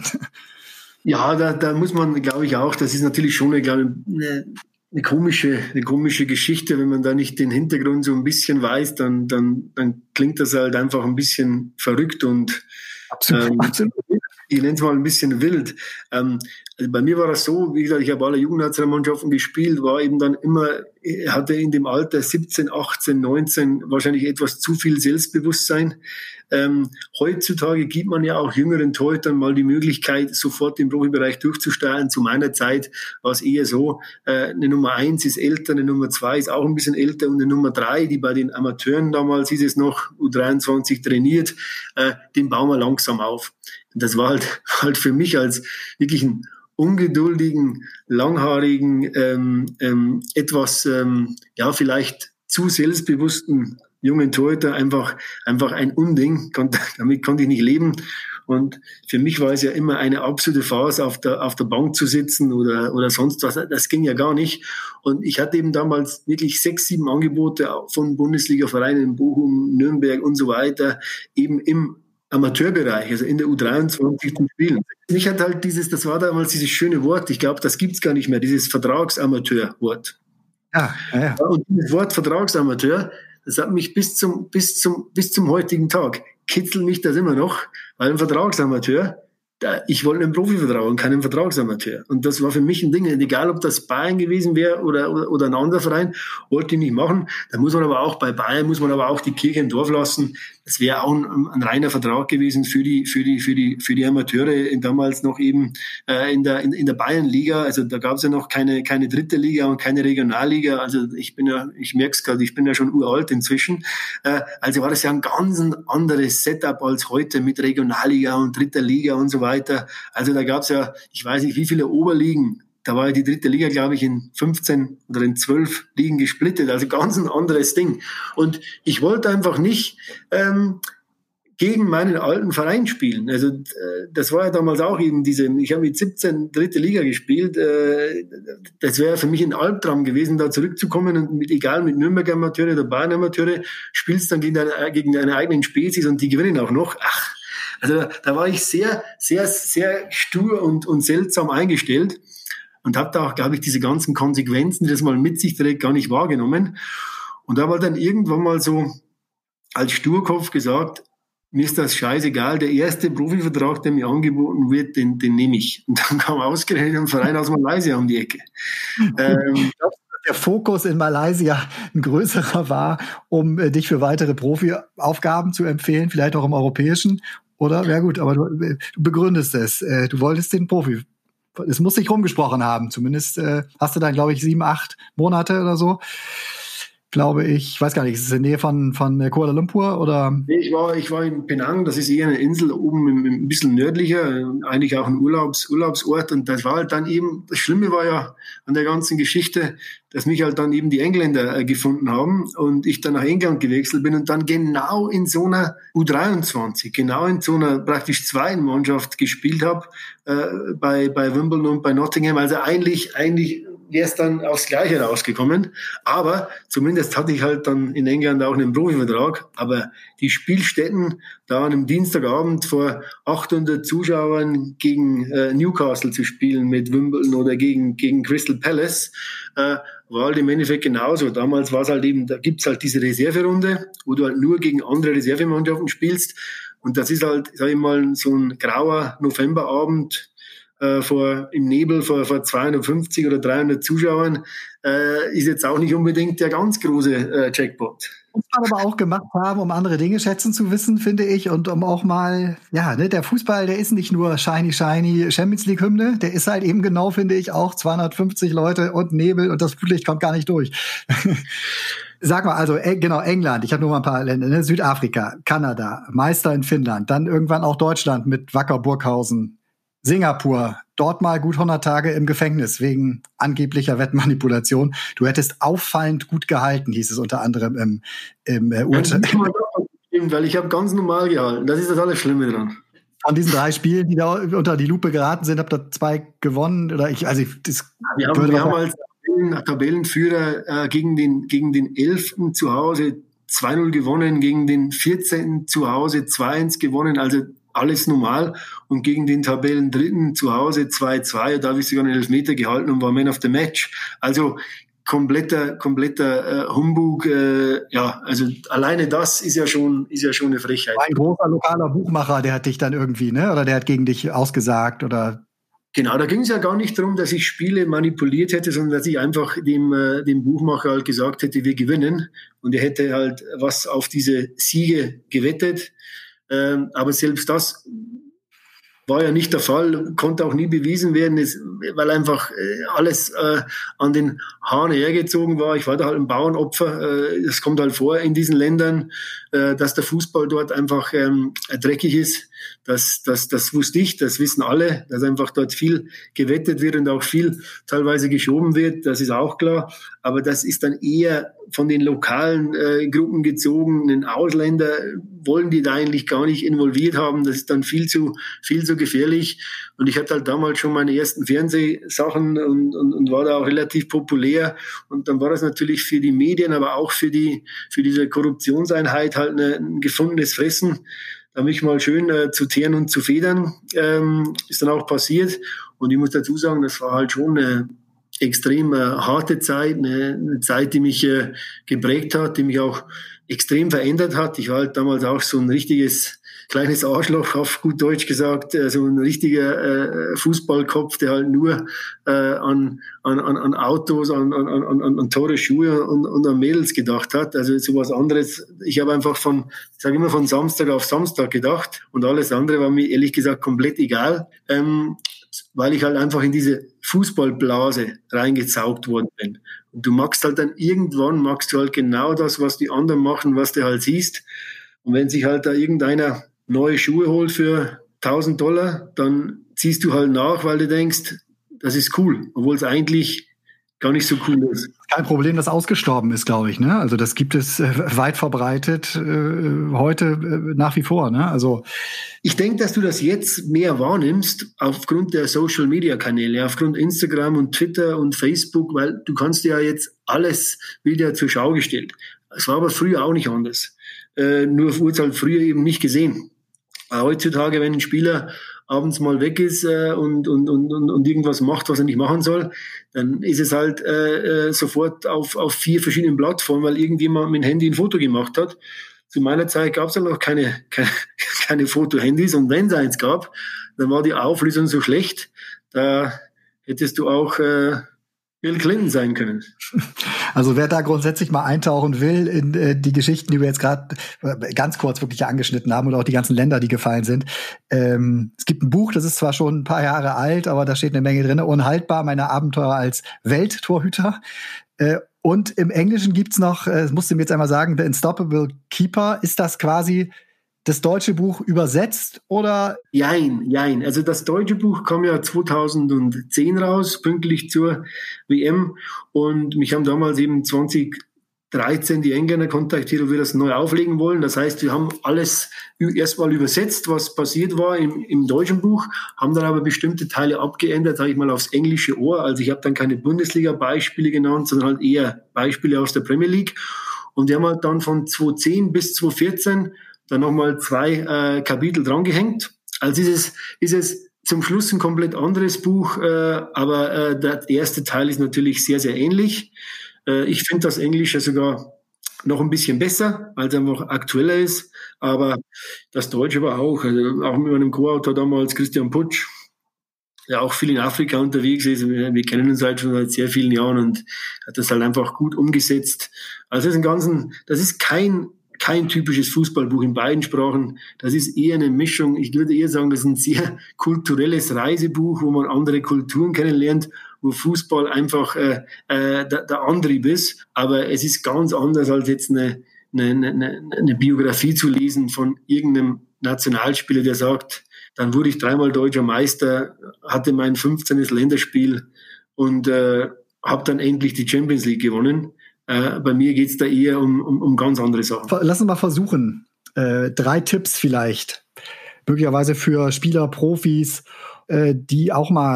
Ja, da, da muss man, glaube ich, auch, das ist natürlich schon eine, glaube ich, eine, eine komische, eine komische Geschichte. Wenn man da nicht den Hintergrund so ein bisschen weiß, dann, dann, dann klingt das halt einfach ein bisschen verrückt und absolut, ähm, absolut. Ich nenne es mal ein bisschen wild. Ähm, also bei mir war das so, wie gesagt, ich habe alle Jugendnationalmannschaften gespielt, war eben dann immer, hatte in dem Alter siebzehn, achtzehn, neunzehn wahrscheinlich etwas zu viel Selbstbewusstsein. Ähm, heutzutage gibt man ja auch jüngeren Torhütern mal die Möglichkeit, sofort im Profibereich durchzusteigen. Zu meiner Zeit war es eher so, äh, eine Nummer eins ist älter, eine Nummer zwei ist auch ein bisschen älter und eine Nummer drei, die bei den Amateuren damals, hieß es noch, U dreiundzwanzig trainiert, äh, den bauen wir langsam auf. Und das war halt, halt für mich als wirklich ein ungeduldigen, langhaarigen, ähm, ähm, etwas, ähm, ja, vielleicht zu selbstbewussten jungen Torhüter einfach, einfach ein Unding. Konnte, damit konnte ich nicht leben. Und für mich war es ja immer eine absolute Farce, auf der, auf der Bank zu sitzen oder, oder sonst was. Das ging ja gar nicht. Und ich hatte eben damals wirklich sechs, sieben Angebote von Bundesliga-Vereinen in Bochum, Nürnberg und so weiter, eben im Amateurbereich, also in der U dreiundzwanzig zu spielen. Mich hat halt dieses, das war damals dieses schöne Wort, ich glaube, das gibt's gar nicht mehr, dieses Vertragsamateur-Wort. Ja, ja, ja. Und dieses Wort Vertragsamateur, das hat mich bis zum, bis zum, bis zum heutigen Tag, kitzelt mich das immer noch, weil ein Vertragsamateur, da, ich wollte einen Profivertrag und keinen Vertragsamateur. Und das war für mich ein Ding, egal ob das Bayern gewesen wäre oder, oder, oder ein anderer Verein, wollte ich nicht machen. Da muss man aber auch, bei Bayern muss man aber auch die Kirche im Dorf lassen. Das wäre auch ein, ein reiner Vertrag gewesen für die, für die, für die, für die Amateure, damals noch eben, äh, in der, in, in der Bayernliga. Also da gab es ja noch keine, keine dritte Liga und keine Regionalliga. Also ich bin ja, ich merke es gerade, ich bin ja schon uralt inzwischen. Äh, also war das ja ein ganz anderes Setup als heute mit Regionalliga und dritter Liga und so weiter. Also da gab es ja, ich weiß nicht, wie viele Oberligen. Da war ja die dritte Liga, glaube ich, in fünfzehn oder in zwölf Ligen gesplittet. Also ganz ein anderes Ding. Und ich wollte einfach nicht ähm, gegen meinen alten Verein spielen. Also äh, das war ja damals auch eben diese, ich habe mit siebzehn dritte Liga gespielt. Äh, das wäre für mich ein Albtraum gewesen, da zurückzukommen und mit, egal mit Nürnberger Amateure oder Bayern Amateure, spielst dann gegen deine, gegen deine eigenen Spezies und die gewinnen auch noch. Ach, also da, da war ich sehr, sehr, sehr stur und, und seltsam eingestellt. Und habe da auch, glaube ich, diese ganzen Konsequenzen, die das mal mit sich trägt, gar nicht wahrgenommen. Und da habe dann irgendwann mal so als Sturkopf gesagt, mir ist das scheißegal, der erste Profivertrag, der mir angeboten wird, den, den nehme ich. Und dann kam ausgerechnet ein Verein aus Malaysia um die Ecke. ähm, der Fokus in Malaysia ein größerer war, um äh, dich für weitere Profiaufgaben zu empfehlen, vielleicht auch im europäischen, oder? Ja gut, aber du, du begründest es. Äh, du wolltest den Profi. Es muss sich rumgesprochen haben. Zumindest äh, hast du dann, glaube ich, sieben, acht Monate oder so. Glaube ich, ich weiß gar nicht, ist es in der Nähe von, von Kuala Lumpur oder? Nee, ich war, ich war in Penang, das ist eher eine Insel oben im, im, ein bisschen nördlicher, eigentlich auch ein Urlaubs, Urlaubsort. Und das war halt dann eben, das Schlimme war ja an der ganzen Geschichte, dass mich halt dann eben die Engländer äh, gefunden haben und ich dann nach England gewechselt bin und dann genau in so einer U dreiundzwanzig, genau in so einer praktisch zweiten Mannschaft gespielt habe, äh, bei, bei Wimbledon und bei Nottingham. Also eigentlich, eigentlich wäre es dann aufs Gleiche rausgekommen. Aber zumindest hatte ich halt dann in England auch einen Profivertrag. Aber die Spielstätten, da an einem Dienstagabend vor achthundert Zuschauern gegen äh, Newcastle zu spielen mit Wimbledon oder gegen, gegen Crystal Palace, äh, war halt im Endeffekt genauso. Damals war es halt eben, da gibt's halt diese Reserverunde, wo du halt nur gegen andere Reservemannschaften spielst. Und das ist halt, sag ich mal, so ein grauer Novemberabend, Äh, vor, im Nebel vor, vor zweihundertfünfzig oder dreihundert Zuschauern, äh, ist jetzt auch nicht unbedingt der ganz große äh, Jackpot. Muss man aber auch gemacht haben, um andere Dinge schätzen zu wissen, finde ich, und um auch mal, ja, ne, der Fußball, der ist nicht nur shiny, shiny Champions League Hymne, der ist halt eben genau, finde ich, auch zweihundertfünfzig Leute und Nebel und das Flutlicht kommt gar nicht durch. Sag mal, also äh, genau, England, ich habe nur mal ein paar Länder, ne? Südafrika, Kanada, Meister in Finnland, dann irgendwann auch Deutschland mit Wacker Burghausen, Singapur, dort mal gut hundert Tage im Gefängnis wegen angeblicher Wettmanipulation. Du hättest auffallend gut gehalten, hieß es unter anderem im, im äh, Urteil. Weil ich habe ganz normal gehalten. Das ist das alles Schlimme dran. Von diesen drei Spielen, die da unter die Lupe geraten sind, habt ihr zwei gewonnen? Oder ich, also ich, das wir haben, wir haben als Tabellen, Tabellenführer äh, gegen den gegen den Elften zu Hause zwei null gewonnen, gegen den vierzehnten zu Hause zwei eins gewonnen, also alles normal, und gegen den Tabellendritten zu Hause zwei zwei, da habe ich sogar einen Elfmeter gehalten und war Man of the Match. Also kompletter kompletter äh, Humbug. Äh, ja, also alleine das ist ja schon ist ja schon eine Frechheit. Ein großer lokaler Buchmacher, der hat dich dann irgendwie, ne, oder der hat gegen dich ausgesagt oder? Genau, da ging es ja gar nicht darum, dass ich Spiele manipuliert hätte, sondern dass ich einfach dem äh, dem Buchmacher halt gesagt hätte, wir gewinnen, und er hätte halt was auf diese Siege gewettet. Ähm, aber selbst das war ja nicht der Fall, konnte auch nie bewiesen werden, es, weil einfach äh, alles äh, an den Haaren hergezogen war. Ich war da halt ein Bauernopfer. Es äh, kommt halt vor in diesen Ländern, äh, dass der Fußball dort einfach ähm, dreckig ist. Das, das, das wusste ich, das wissen alle, dass einfach dort viel gewettet wird und auch viel teilweise geschoben wird. Das ist auch klar. Aber das ist dann eher von den lokalen äh, Gruppen gezogen. Den Ausländer wollen die da eigentlich gar nicht involviert haben. Das ist dann viel zu viel zu gefährlich. Und ich hatte halt damals schon meine ersten Fernsehsachen und, und, und war da auch relativ populär. Und dann war das natürlich für die Medien, aber auch für die für diese Korruptionseinheit halt eine, ein gefundenes Fressen. Da mich mal schön äh, zu teeren und zu federn, ähm, ist dann auch passiert. Und ich muss dazu sagen, das war halt schon eine extrem äh, harte Zeit, eine, eine Zeit, die mich äh, geprägt hat, die mich auch extrem verändert hat. Ich war halt damals auch so ein richtiges kleines Arschloch, auf gut Deutsch gesagt, äh, so ein richtiger äh, Fußballkopf, der halt nur äh, an, an, an Autos, an, an, an, an teure Schuhe und, und an Mädels gedacht hat. Also sowas anderes. Ich habe einfach von, ich sage immer, von Samstag auf Samstag gedacht, und alles andere war mir ehrlich gesagt komplett egal, ähm, weil ich halt einfach in diese Fußballblase reingezaugt worden bin. Und du magst halt dann irgendwann, magst du halt genau das, was die anderen machen, was du halt siehst. Und wenn sich halt da irgendeiner neue Schuhe holt für tausend Dollar, dann ziehst du halt nach, weil du denkst, das ist cool, obwohl es eigentlich gar nicht so cool ist. Kein Problem, das ausgestorben ist, glaube ich, ne? Also das gibt es äh, weit verbreitet äh, heute äh, nach wie vor, ne? Also ich denke, dass du das jetzt mehr wahrnimmst aufgrund der Social-Media-Kanäle, aufgrund Instagram und Twitter und Facebook, weil du kannst ja jetzt alles wieder zur Schau gestellt. Es war aber früher auch nicht anders. Äh, nur wurde es halt früher eben nicht gesehen. Äh, heutzutage, wenn ein Spieler abends mal weg ist äh, und, und, und, und irgendwas macht, was er nicht machen soll, dann ist es halt äh, sofort auf, auf vier verschiedenen Plattformen, weil irgendjemand mit dem Handy ein Foto gemacht hat. Zu meiner Zeit gab es ja noch keine, keine, keine Fotohandys, und wenn es eins gab, dann war die Auflösung so schlecht, da hättest du auch äh, Bill Clinton sein können. Also wer da grundsätzlich mal eintauchen will in äh, die Geschichten, die wir jetzt gerade äh, ganz kurz wirklich angeschnitten haben, oder auch die ganzen Länder, die gefallen sind. Ähm, es gibt ein Buch, das ist zwar schon ein paar Jahre alt, aber da steht eine Menge drin. Unhaltbar, meine Abenteuer als Welttorhüter. Äh, und im Englischen gibt's noch, äh, das musst du mir jetzt einmal sagen, The Unstoppable Keeper. Ist das quasi das deutsche Buch übersetzt, oder? Jein, jein. Also das deutsche Buch kam ja zweitausendzehn raus, pünktlich zur W M. Und mich haben damals eben zwanzig dreizehn die Engländer kontaktiert, ob wir das neu auflegen wollen. Das heißt, wir haben alles erstmal übersetzt, was passiert war im, im deutschen Buch, haben dann aber bestimmte Teile abgeändert, sage ich mal, aufs englische Ohr. Also ich habe dann keine Bundesliga-Beispiele genannt, sondern halt eher Beispiele aus der Premier League. Und wir haben halt dann von zweitausendzehn bis zweitausendvierzehn dann nochmal zwei äh, Kapitel drangehängt. Also ist es, ist es zum Schluss ein komplett anderes Buch, äh, aber äh, der erste Teil ist natürlich sehr, sehr ähnlich. Äh, ich finde das Englische sogar noch ein bisschen besser, weil es einfach aktueller ist, aber das Deutsche war auch, also auch mit meinem Co-Autor damals, Christian Putsch, der auch viel in Afrika unterwegs ist. Wir, wir kennen uns halt schon seit sehr vielen Jahren und hat das halt einfach gut umgesetzt. Also das ist ein ganzen, das ist kein kein typisches Fußballbuch in beiden Sprachen. Das ist eher eine Mischung. Ich würde eher sagen, das ist ein sehr kulturelles Reisebuch, wo man andere Kulturen kennenlernt, wo Fußball einfach äh, äh, der, der Antrieb ist. Aber es ist ganz anders, als jetzt eine, eine, eine, eine Biografie zu lesen von irgendeinem Nationalspieler, der sagt, dann wurde ich dreimal deutscher Meister, hatte mein fünfzehntes Länderspiel und äh, habe dann endlich die Champions League gewonnen. Äh, bei mir geht's da eher um, um, um ganz andere Sachen. Lass uns mal versuchen. Äh, drei Tipps vielleicht. Möglicherweise für Spieler, Profis, äh, die auch mal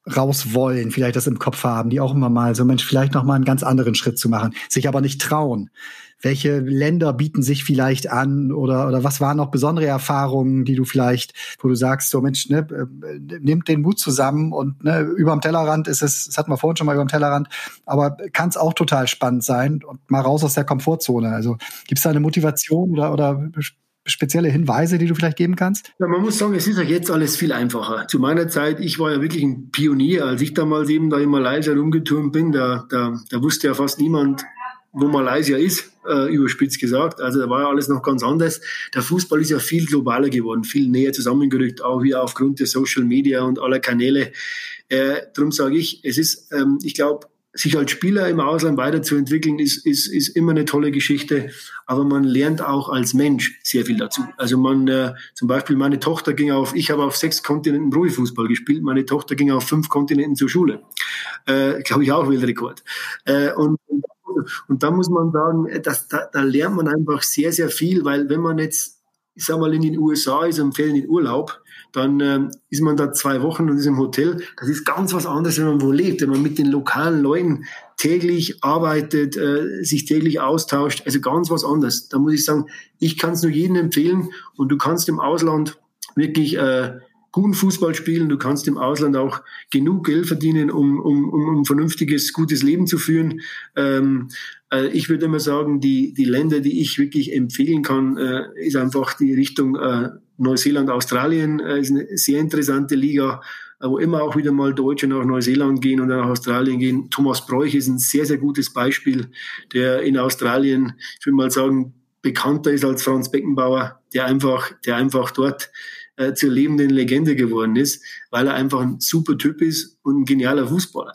raus wollen, vielleicht das im Kopf haben, die auch immer mal so, Mensch, vielleicht noch mal einen ganz anderen Schritt zu machen, sich aber nicht trauen. Welche Länder bieten sich vielleicht an oder oder was waren noch besondere Erfahrungen, die du vielleicht, wo du sagst, so Mensch, ne, nimmt den Mut zusammen und ne, überm Tellerrand ist es, das hatten wir vorhin schon mal überm Tellerrand, aber kann es auch total spannend sein und mal raus aus der Komfortzone. Also gibt es da eine Motivation oder oder spezielle Hinweise, die du vielleicht geben kannst? Ja, man muss sagen, es ist ja jetzt alles viel einfacher. Zu meiner Zeit, ich war ja wirklich ein Pionier, als ich damals eben da in Malaysia rumgeturnt bin, da, da, da wusste ja fast niemand, wo Malaysia ist, äh, überspitzt gesagt. Also da war ja alles noch ganz anders. Der Fußball ist ja viel globaler geworden, viel näher zusammengerückt, auch wieder aufgrund der Social Media und aller Kanäle. Äh, darum sage ich, es ist, ähm, ich glaube, sich als Spieler im Ausland weiterzuentwickeln, ist, ist, ist immer eine tolle Geschichte, aber man lernt auch als Mensch sehr viel dazu. Also man, äh, zum Beispiel meine Tochter ging auf, ich habe auf sechs Kontinenten Profifußball gespielt, meine Tochter ging auf fünf Kontinenten zur Schule. Äh, glaube ich auch Weltrekord. Äh, und, und da muss man sagen, dass, da, da lernt man einfach sehr, sehr viel, weil wenn man jetzt, ich sag mal, in den U S A ist und fällt in den Urlaub, dann ähm, ist man da zwei Wochen und ist im Hotel. Das ist ganz was anderes, wenn man wo lebt, wenn man mit den lokalen Leuten täglich arbeitet, äh, sich täglich austauscht. Also ganz was anderes. Da muss ich sagen, ich kann es nur jedem empfehlen und du kannst im Ausland wirklich äh, guten Fußball spielen. Du kannst im Ausland auch genug Geld verdienen, um, um, um ein vernünftiges, gutes Leben zu führen. Ähm, äh, ich würde immer sagen, die, die Länder, die ich wirklich empfehlen kann, äh, ist einfach die Richtung äh, Neuseeland, Australien, äh, ist eine sehr interessante Liga, äh, wo immer auch wieder mal Deutsche nach Neuseeland gehen und nach Australien gehen. Thomas Bräuch ist ein sehr, sehr gutes Beispiel, der in Australien, ich würde mal sagen, bekannter ist als Franz Beckenbauer, der einfach, der einfach dort äh, zur lebenden Legende geworden ist, weil er einfach ein super Typ ist und ein genialer Fußballer.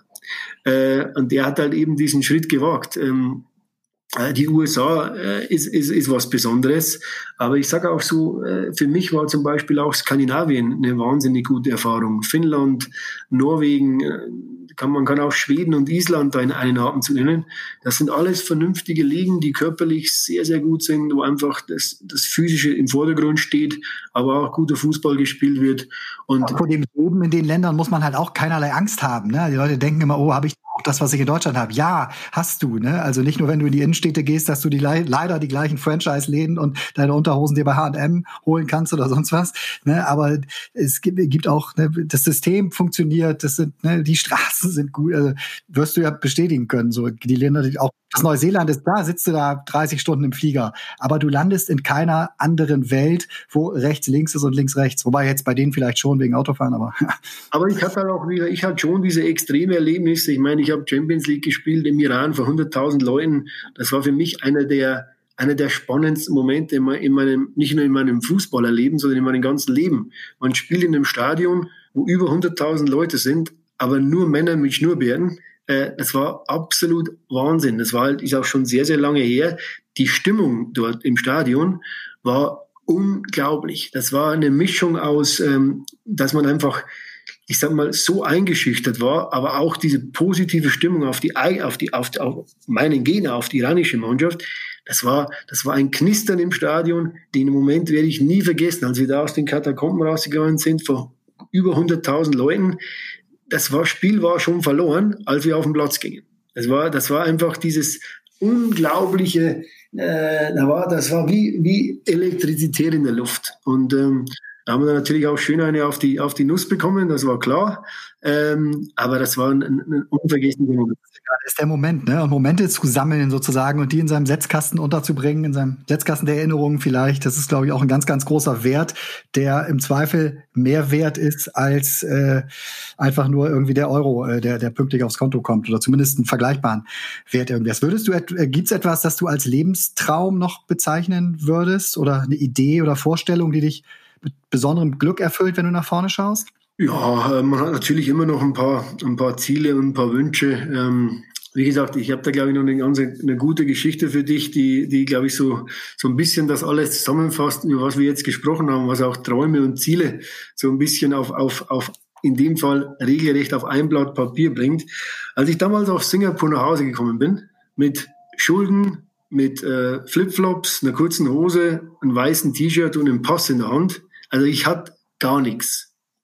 Äh, und der hat halt eben diesen Schritt gewagt. Ähm, Die U S A äh, ist, ist, ist was Besonderes, aber ich sage auch so, äh, für mich war zum Beispiel auch Skandinavien eine wahnsinnig gute Erfahrung. Finnland, Norwegen, äh, kann, man kann auch Schweden und Island da in einen Atemzug nennen. Das sind alles vernünftige Ligen, die körperlich sehr, sehr gut sind, wo einfach das, das Physische im Vordergrund steht, aber auch guter Fußball gespielt wird. Und vor dem Leben in den Ländern muss man halt auch keinerlei Angst haben. Ne? Die Leute denken immer, oh, habe ich auch das, was ich in Deutschland habe? Ja, hast du. Ne? Also nicht nur, wenn du in die Innenstädte gehst, dass du die leider die gleichen Franchise-Läden und deine Unterhosen dir bei H und M holen kannst oder sonst was. Ne? Aber es gibt, gibt auch, ne, das System funktioniert, das sind, ne, die Straßen sind gut. Also wirst du ja bestätigen können. So die Länder, die auch das Neuseeland ist da, sitzt du da dreißig Stunden im Flieger. Aber du landest in keiner anderen Welt, wo rechts links ist und links rechts. Wobei jetzt bei denen vielleicht schon wegen Autofahren, aber. Aber ich hatte halt auch wieder, ich hatte schon diese extreme Erlebnisse. Ich meine, ich habe Champions League gespielt im Iran vor hunderttausend Leuten. Das war für mich einer der, einer der spannendsten Momente in meinem, nicht nur in meinem Fußballerleben, sondern in meinem ganzen Leben. Man spielt in einem Stadion, wo über hunderttausend Leute sind, aber nur Männer mit Schnurrbärten. Das war absolut Wahnsinn. Das war halt, ist auch schon sehr, sehr lange her. Die Stimmung dort im Stadion war unglaublich. Das war eine Mischung aus, ähm, dass man einfach, ich sag mal, so eingeschüchtert war, aber auch diese positive Stimmung auf die, auf die, auf, die, auf meinen Gegner, auf die iranische Mannschaft. Das war, das war ein Knistern im Stadion. Den Moment werde ich nie vergessen, als wir da aus den Katakomben rausgegangen sind, vor über hunderttausend Leuten. Das war, Spiel war schon verloren, als wir auf den Platz gingen. Das war, das war einfach dieses unglaubliche, äh, da war, das war wie, wie Elektrizität in der Luft. Und ähm, da haben wir natürlich auch schön eine auf die, auf die Nuss bekommen, das war klar. Ähm, aber das war ein, ein unvergesslicher Moment. Das ist der Moment, ne? Und Momente zu sammeln sozusagen und die in seinem Setzkasten unterzubringen, in seinem Setzkasten der Erinnerungen vielleicht. Das ist, glaube ich, auch ein ganz, ganz großer Wert, der im Zweifel mehr wert ist als äh, einfach nur irgendwie der Euro, äh, der, der pünktlich aufs Konto kommt oder zumindest einen vergleichbaren Wert irgendwie. Was würdest du, äh, gibt's etwas, das du als Lebenstraum noch bezeichnen würdest oder eine Idee oder Vorstellung, die dich mit besonderem Glück erfüllt, wenn du nach vorne schaust? Ja, man hat natürlich immer noch ein paar, ein paar Ziele und ein paar Wünsche. Ähm, wie gesagt, ich habe da, glaube ich, noch eine ganz eine gute Geschichte für dich, die, die, glaube ich, so, so ein bisschen das alles zusammenfasst, über was wir jetzt gesprochen haben, was auch Träume und Ziele so ein bisschen auf, auf, auf, in dem Fall regelrecht auf ein Blatt Papier bringt. Als ich damals aus Singapur nach Hause gekommen bin, mit Schulden, mit äh, Flipflops, einer kurzen Hose, einem weißen T-Shirt und einem Pass in der Hand, also ich hatte gar nichts.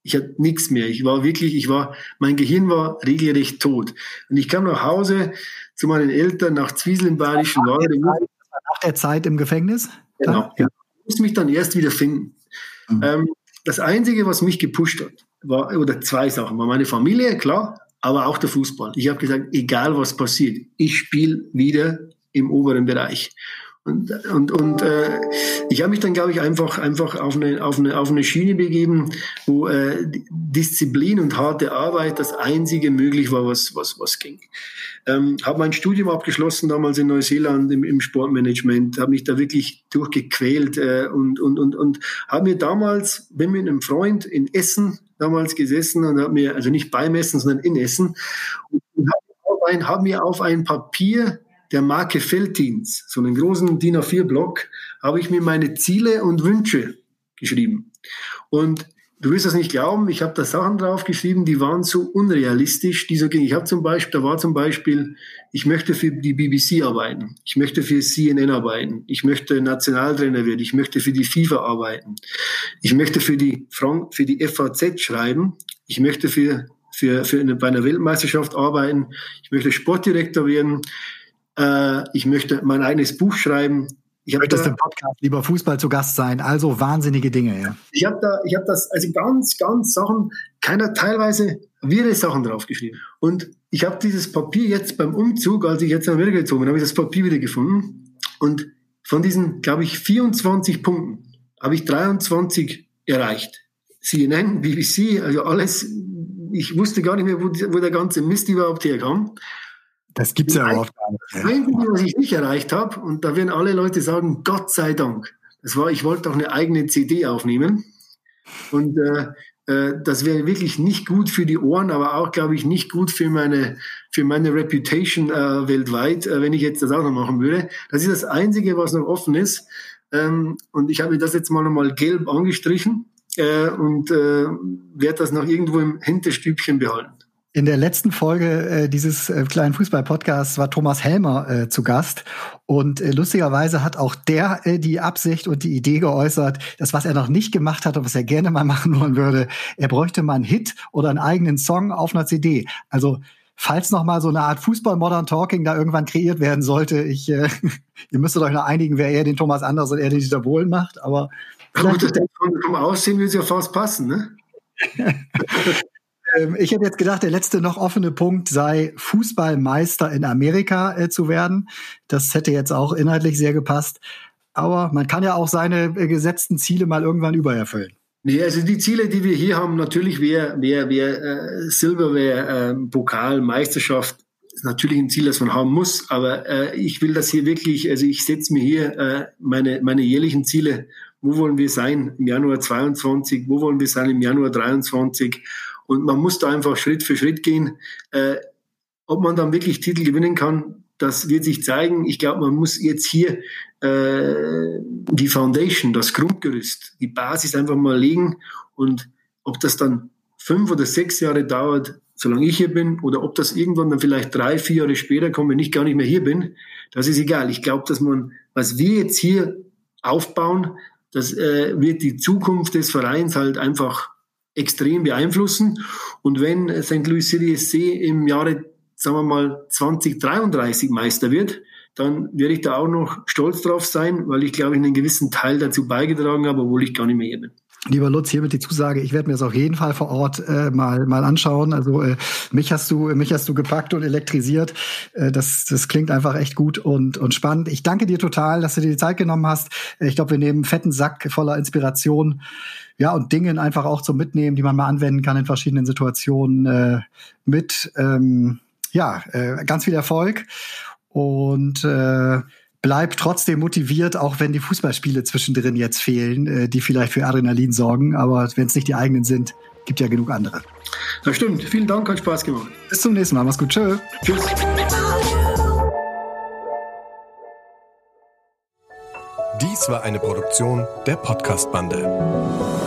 Ich hatte nichts mehr. Ich war wirklich, ich war, mein Gehirn war regelrecht tot. Und ich kam nach Hause zu meinen Eltern nach Zwiesel im Bayerischen Wald. Nach der Zeit im Gefängnis? Genau. Ja. Ich musste mich dann erst wieder finden. Mhm. Ähm, das Einzige, was mich gepusht hat, war, oder zwei Sachen, war meine Familie, klar, aber auch der Fußball. Ich habe gesagt, egal was passiert, ich spiele wieder im oberen Bereich. Und, und, und äh, ich habe mich dann, glaube ich, einfach, einfach auf, eine, auf, eine, auf eine Schiene begeben, wo äh, Disziplin und harte Arbeit das Einzige möglich war, was, was, was ging. Ähm, habe mein Studium abgeschlossen, damals in Neuseeland im, im Sportmanagement, habe mich da wirklich durchgequält äh, und, und, und, und habe mir damals, bin mit einem Freund in Essen damals gesessen und habe mir, also nicht beim Essen, sondern in Essen, und habe hab mir auf ein Papier der Marke Veltins, so einen großen D I N A vier Block, habe ich mir meine Ziele und Wünsche geschrieben. Und du wirst das nicht glauben, ich habe da Sachen draufgeschrieben, die waren so unrealistisch, die so gingen. Ich habe zum Beispiel, da war zum Beispiel, ich möchte für die B B C arbeiten, ich möchte für C N N arbeiten, ich möchte Nationaltrainer werden, ich möchte für die FIFA arbeiten, ich möchte für die Frank, für die F A Z schreiben, ich möchte für, für, für eine, bei einer Weltmeisterschaft arbeiten, ich möchte Sportdirektor werden, ich möchte mein eigenes Buch schreiben. Ich habe das im Podcast lieber Fußball zu Gast sein. Also wahnsinnige Dinge. Ja. Ich habe da, ich habe das, also ganz, ganz Sachen, keiner teilweise wirre Sachen draufgeschrieben. Und ich habe dieses Papier jetzt beim Umzug, als ich jetzt nach Amerika gezogen bin, habe ich das Papier wieder gefunden. Und von diesen, glaube ich, vierundzwanzig Punkten habe ich dreiundzwanzig erreicht. C N N, B B C, also alles. Ich wusste gar nicht mehr, wo, wo der ganze Mist überhaupt herkam. Das gibt's ja überhaupt gar nicht. Das Einzige, was ich nicht erreicht habe, und da werden alle Leute sagen, Gott sei Dank, das war, ich wollte auch eine eigene C D aufnehmen. Und äh, äh, das wäre wirklich nicht gut für die Ohren, aber auch, glaube ich, nicht gut für meine, für meine Reputation äh, weltweit, äh, wenn ich jetzt das auch noch machen würde. Das ist das Einzige, was noch offen ist. Ähm, und ich habe mir das jetzt mal nochmal gelb angestrichen äh, und äh, werde das noch irgendwo im Hinterstübchen behalten. In der letzten Folge äh, dieses äh, kleinen Fußball-Podcasts war Thomas Helmer äh, zu Gast. Und äh, lustigerweise hat auch der äh, die Absicht und die Idee geäußert, dass was er noch nicht gemacht hat und was er gerne mal machen wollen würde, er bräuchte mal einen Hit oder einen eigenen Song auf einer C D. Also falls noch mal so eine Art Fußball-Modern Talking da irgendwann kreiert werden sollte, ich, äh, ihr müsstet euch noch einigen, wer eher den Thomas Anders und er den Dieter Bohlen macht. Aber gut, das vom Aussehen würde es ja fast passen, ne? Ich hätte jetzt gedacht, der letzte noch offene Punkt sei, Fußballmeister in Amerika äh, zu werden. Das hätte jetzt auch inhaltlich sehr gepasst. Aber man kann ja auch seine äh, gesetzten Ziele mal irgendwann übererfüllen. Nee, also die Ziele, die wir hier haben, natürlich wäre wär, wär, äh, Silberware, äh, Pokal, Meisterschaft, ist natürlich ein Ziel, das man haben muss. Aber äh, ich will das hier wirklich, also ich setze mir hier äh, meine, meine jährlichen Ziele. Wo wollen wir sein im Januar zweiundzwanzig? Wo wollen wir sein im Januar dreiundzwanzig? Und man muss da einfach Schritt für Schritt gehen. Äh, ob man dann wirklich Titel gewinnen kann, das wird sich zeigen. Ich glaube, man muss jetzt hier äh, die Foundation, das Grundgerüst, die Basis einfach mal legen. Und ob das dann fünf oder sechs Jahre dauert, solange ich hier bin, oder ob das irgendwann dann vielleicht drei, vier Jahre später kommt, wenn ich gar nicht mehr hier bin, das ist egal. Ich glaube, dass man, was wir jetzt hier aufbauen, das äh, wird die Zukunft des Vereins halt einfach extrem beeinflussen. Und wenn Sankt Louis City S C im Jahre, sagen wir mal, zwanzig dreiunddreißig Meister wird, dann werde ich da auch noch stolz drauf sein, weil ich, glaube ich, einen gewissen Teil dazu beigetragen habe, obwohl ich gar nicht mehr hier bin. Lieber Lutz, hiermit die Zusage, ich werde mir das auf jeden Fall vor Ort äh, mal mal anschauen. Also äh, mich hast du mich hast du gepackt und elektrisiert. Äh, das das klingt einfach echt gut und und spannend. Ich danke dir total, dass du dir die Zeit genommen hast. Ich glaube, wir nehmen einen fetten Sack voller Inspiration, ja, und Dingen einfach auch zum Mitnehmen, die man mal anwenden kann in verschiedenen Situationen äh, mit. Ähm, ja, äh, ganz viel Erfolg und äh, bleib trotzdem motiviert, auch wenn die Fußballspiele zwischendrin jetzt fehlen, äh, die vielleicht für Adrenalin sorgen. Aber wenn es nicht die eigenen sind, gibt ja genug andere. Das stimmt. Vielen Dank, hat Spaß gemacht. Bis zum nächsten Mal. Mach's gut. Tschö. Tschüss. Dies war eine Produktion der Podcast-Bande.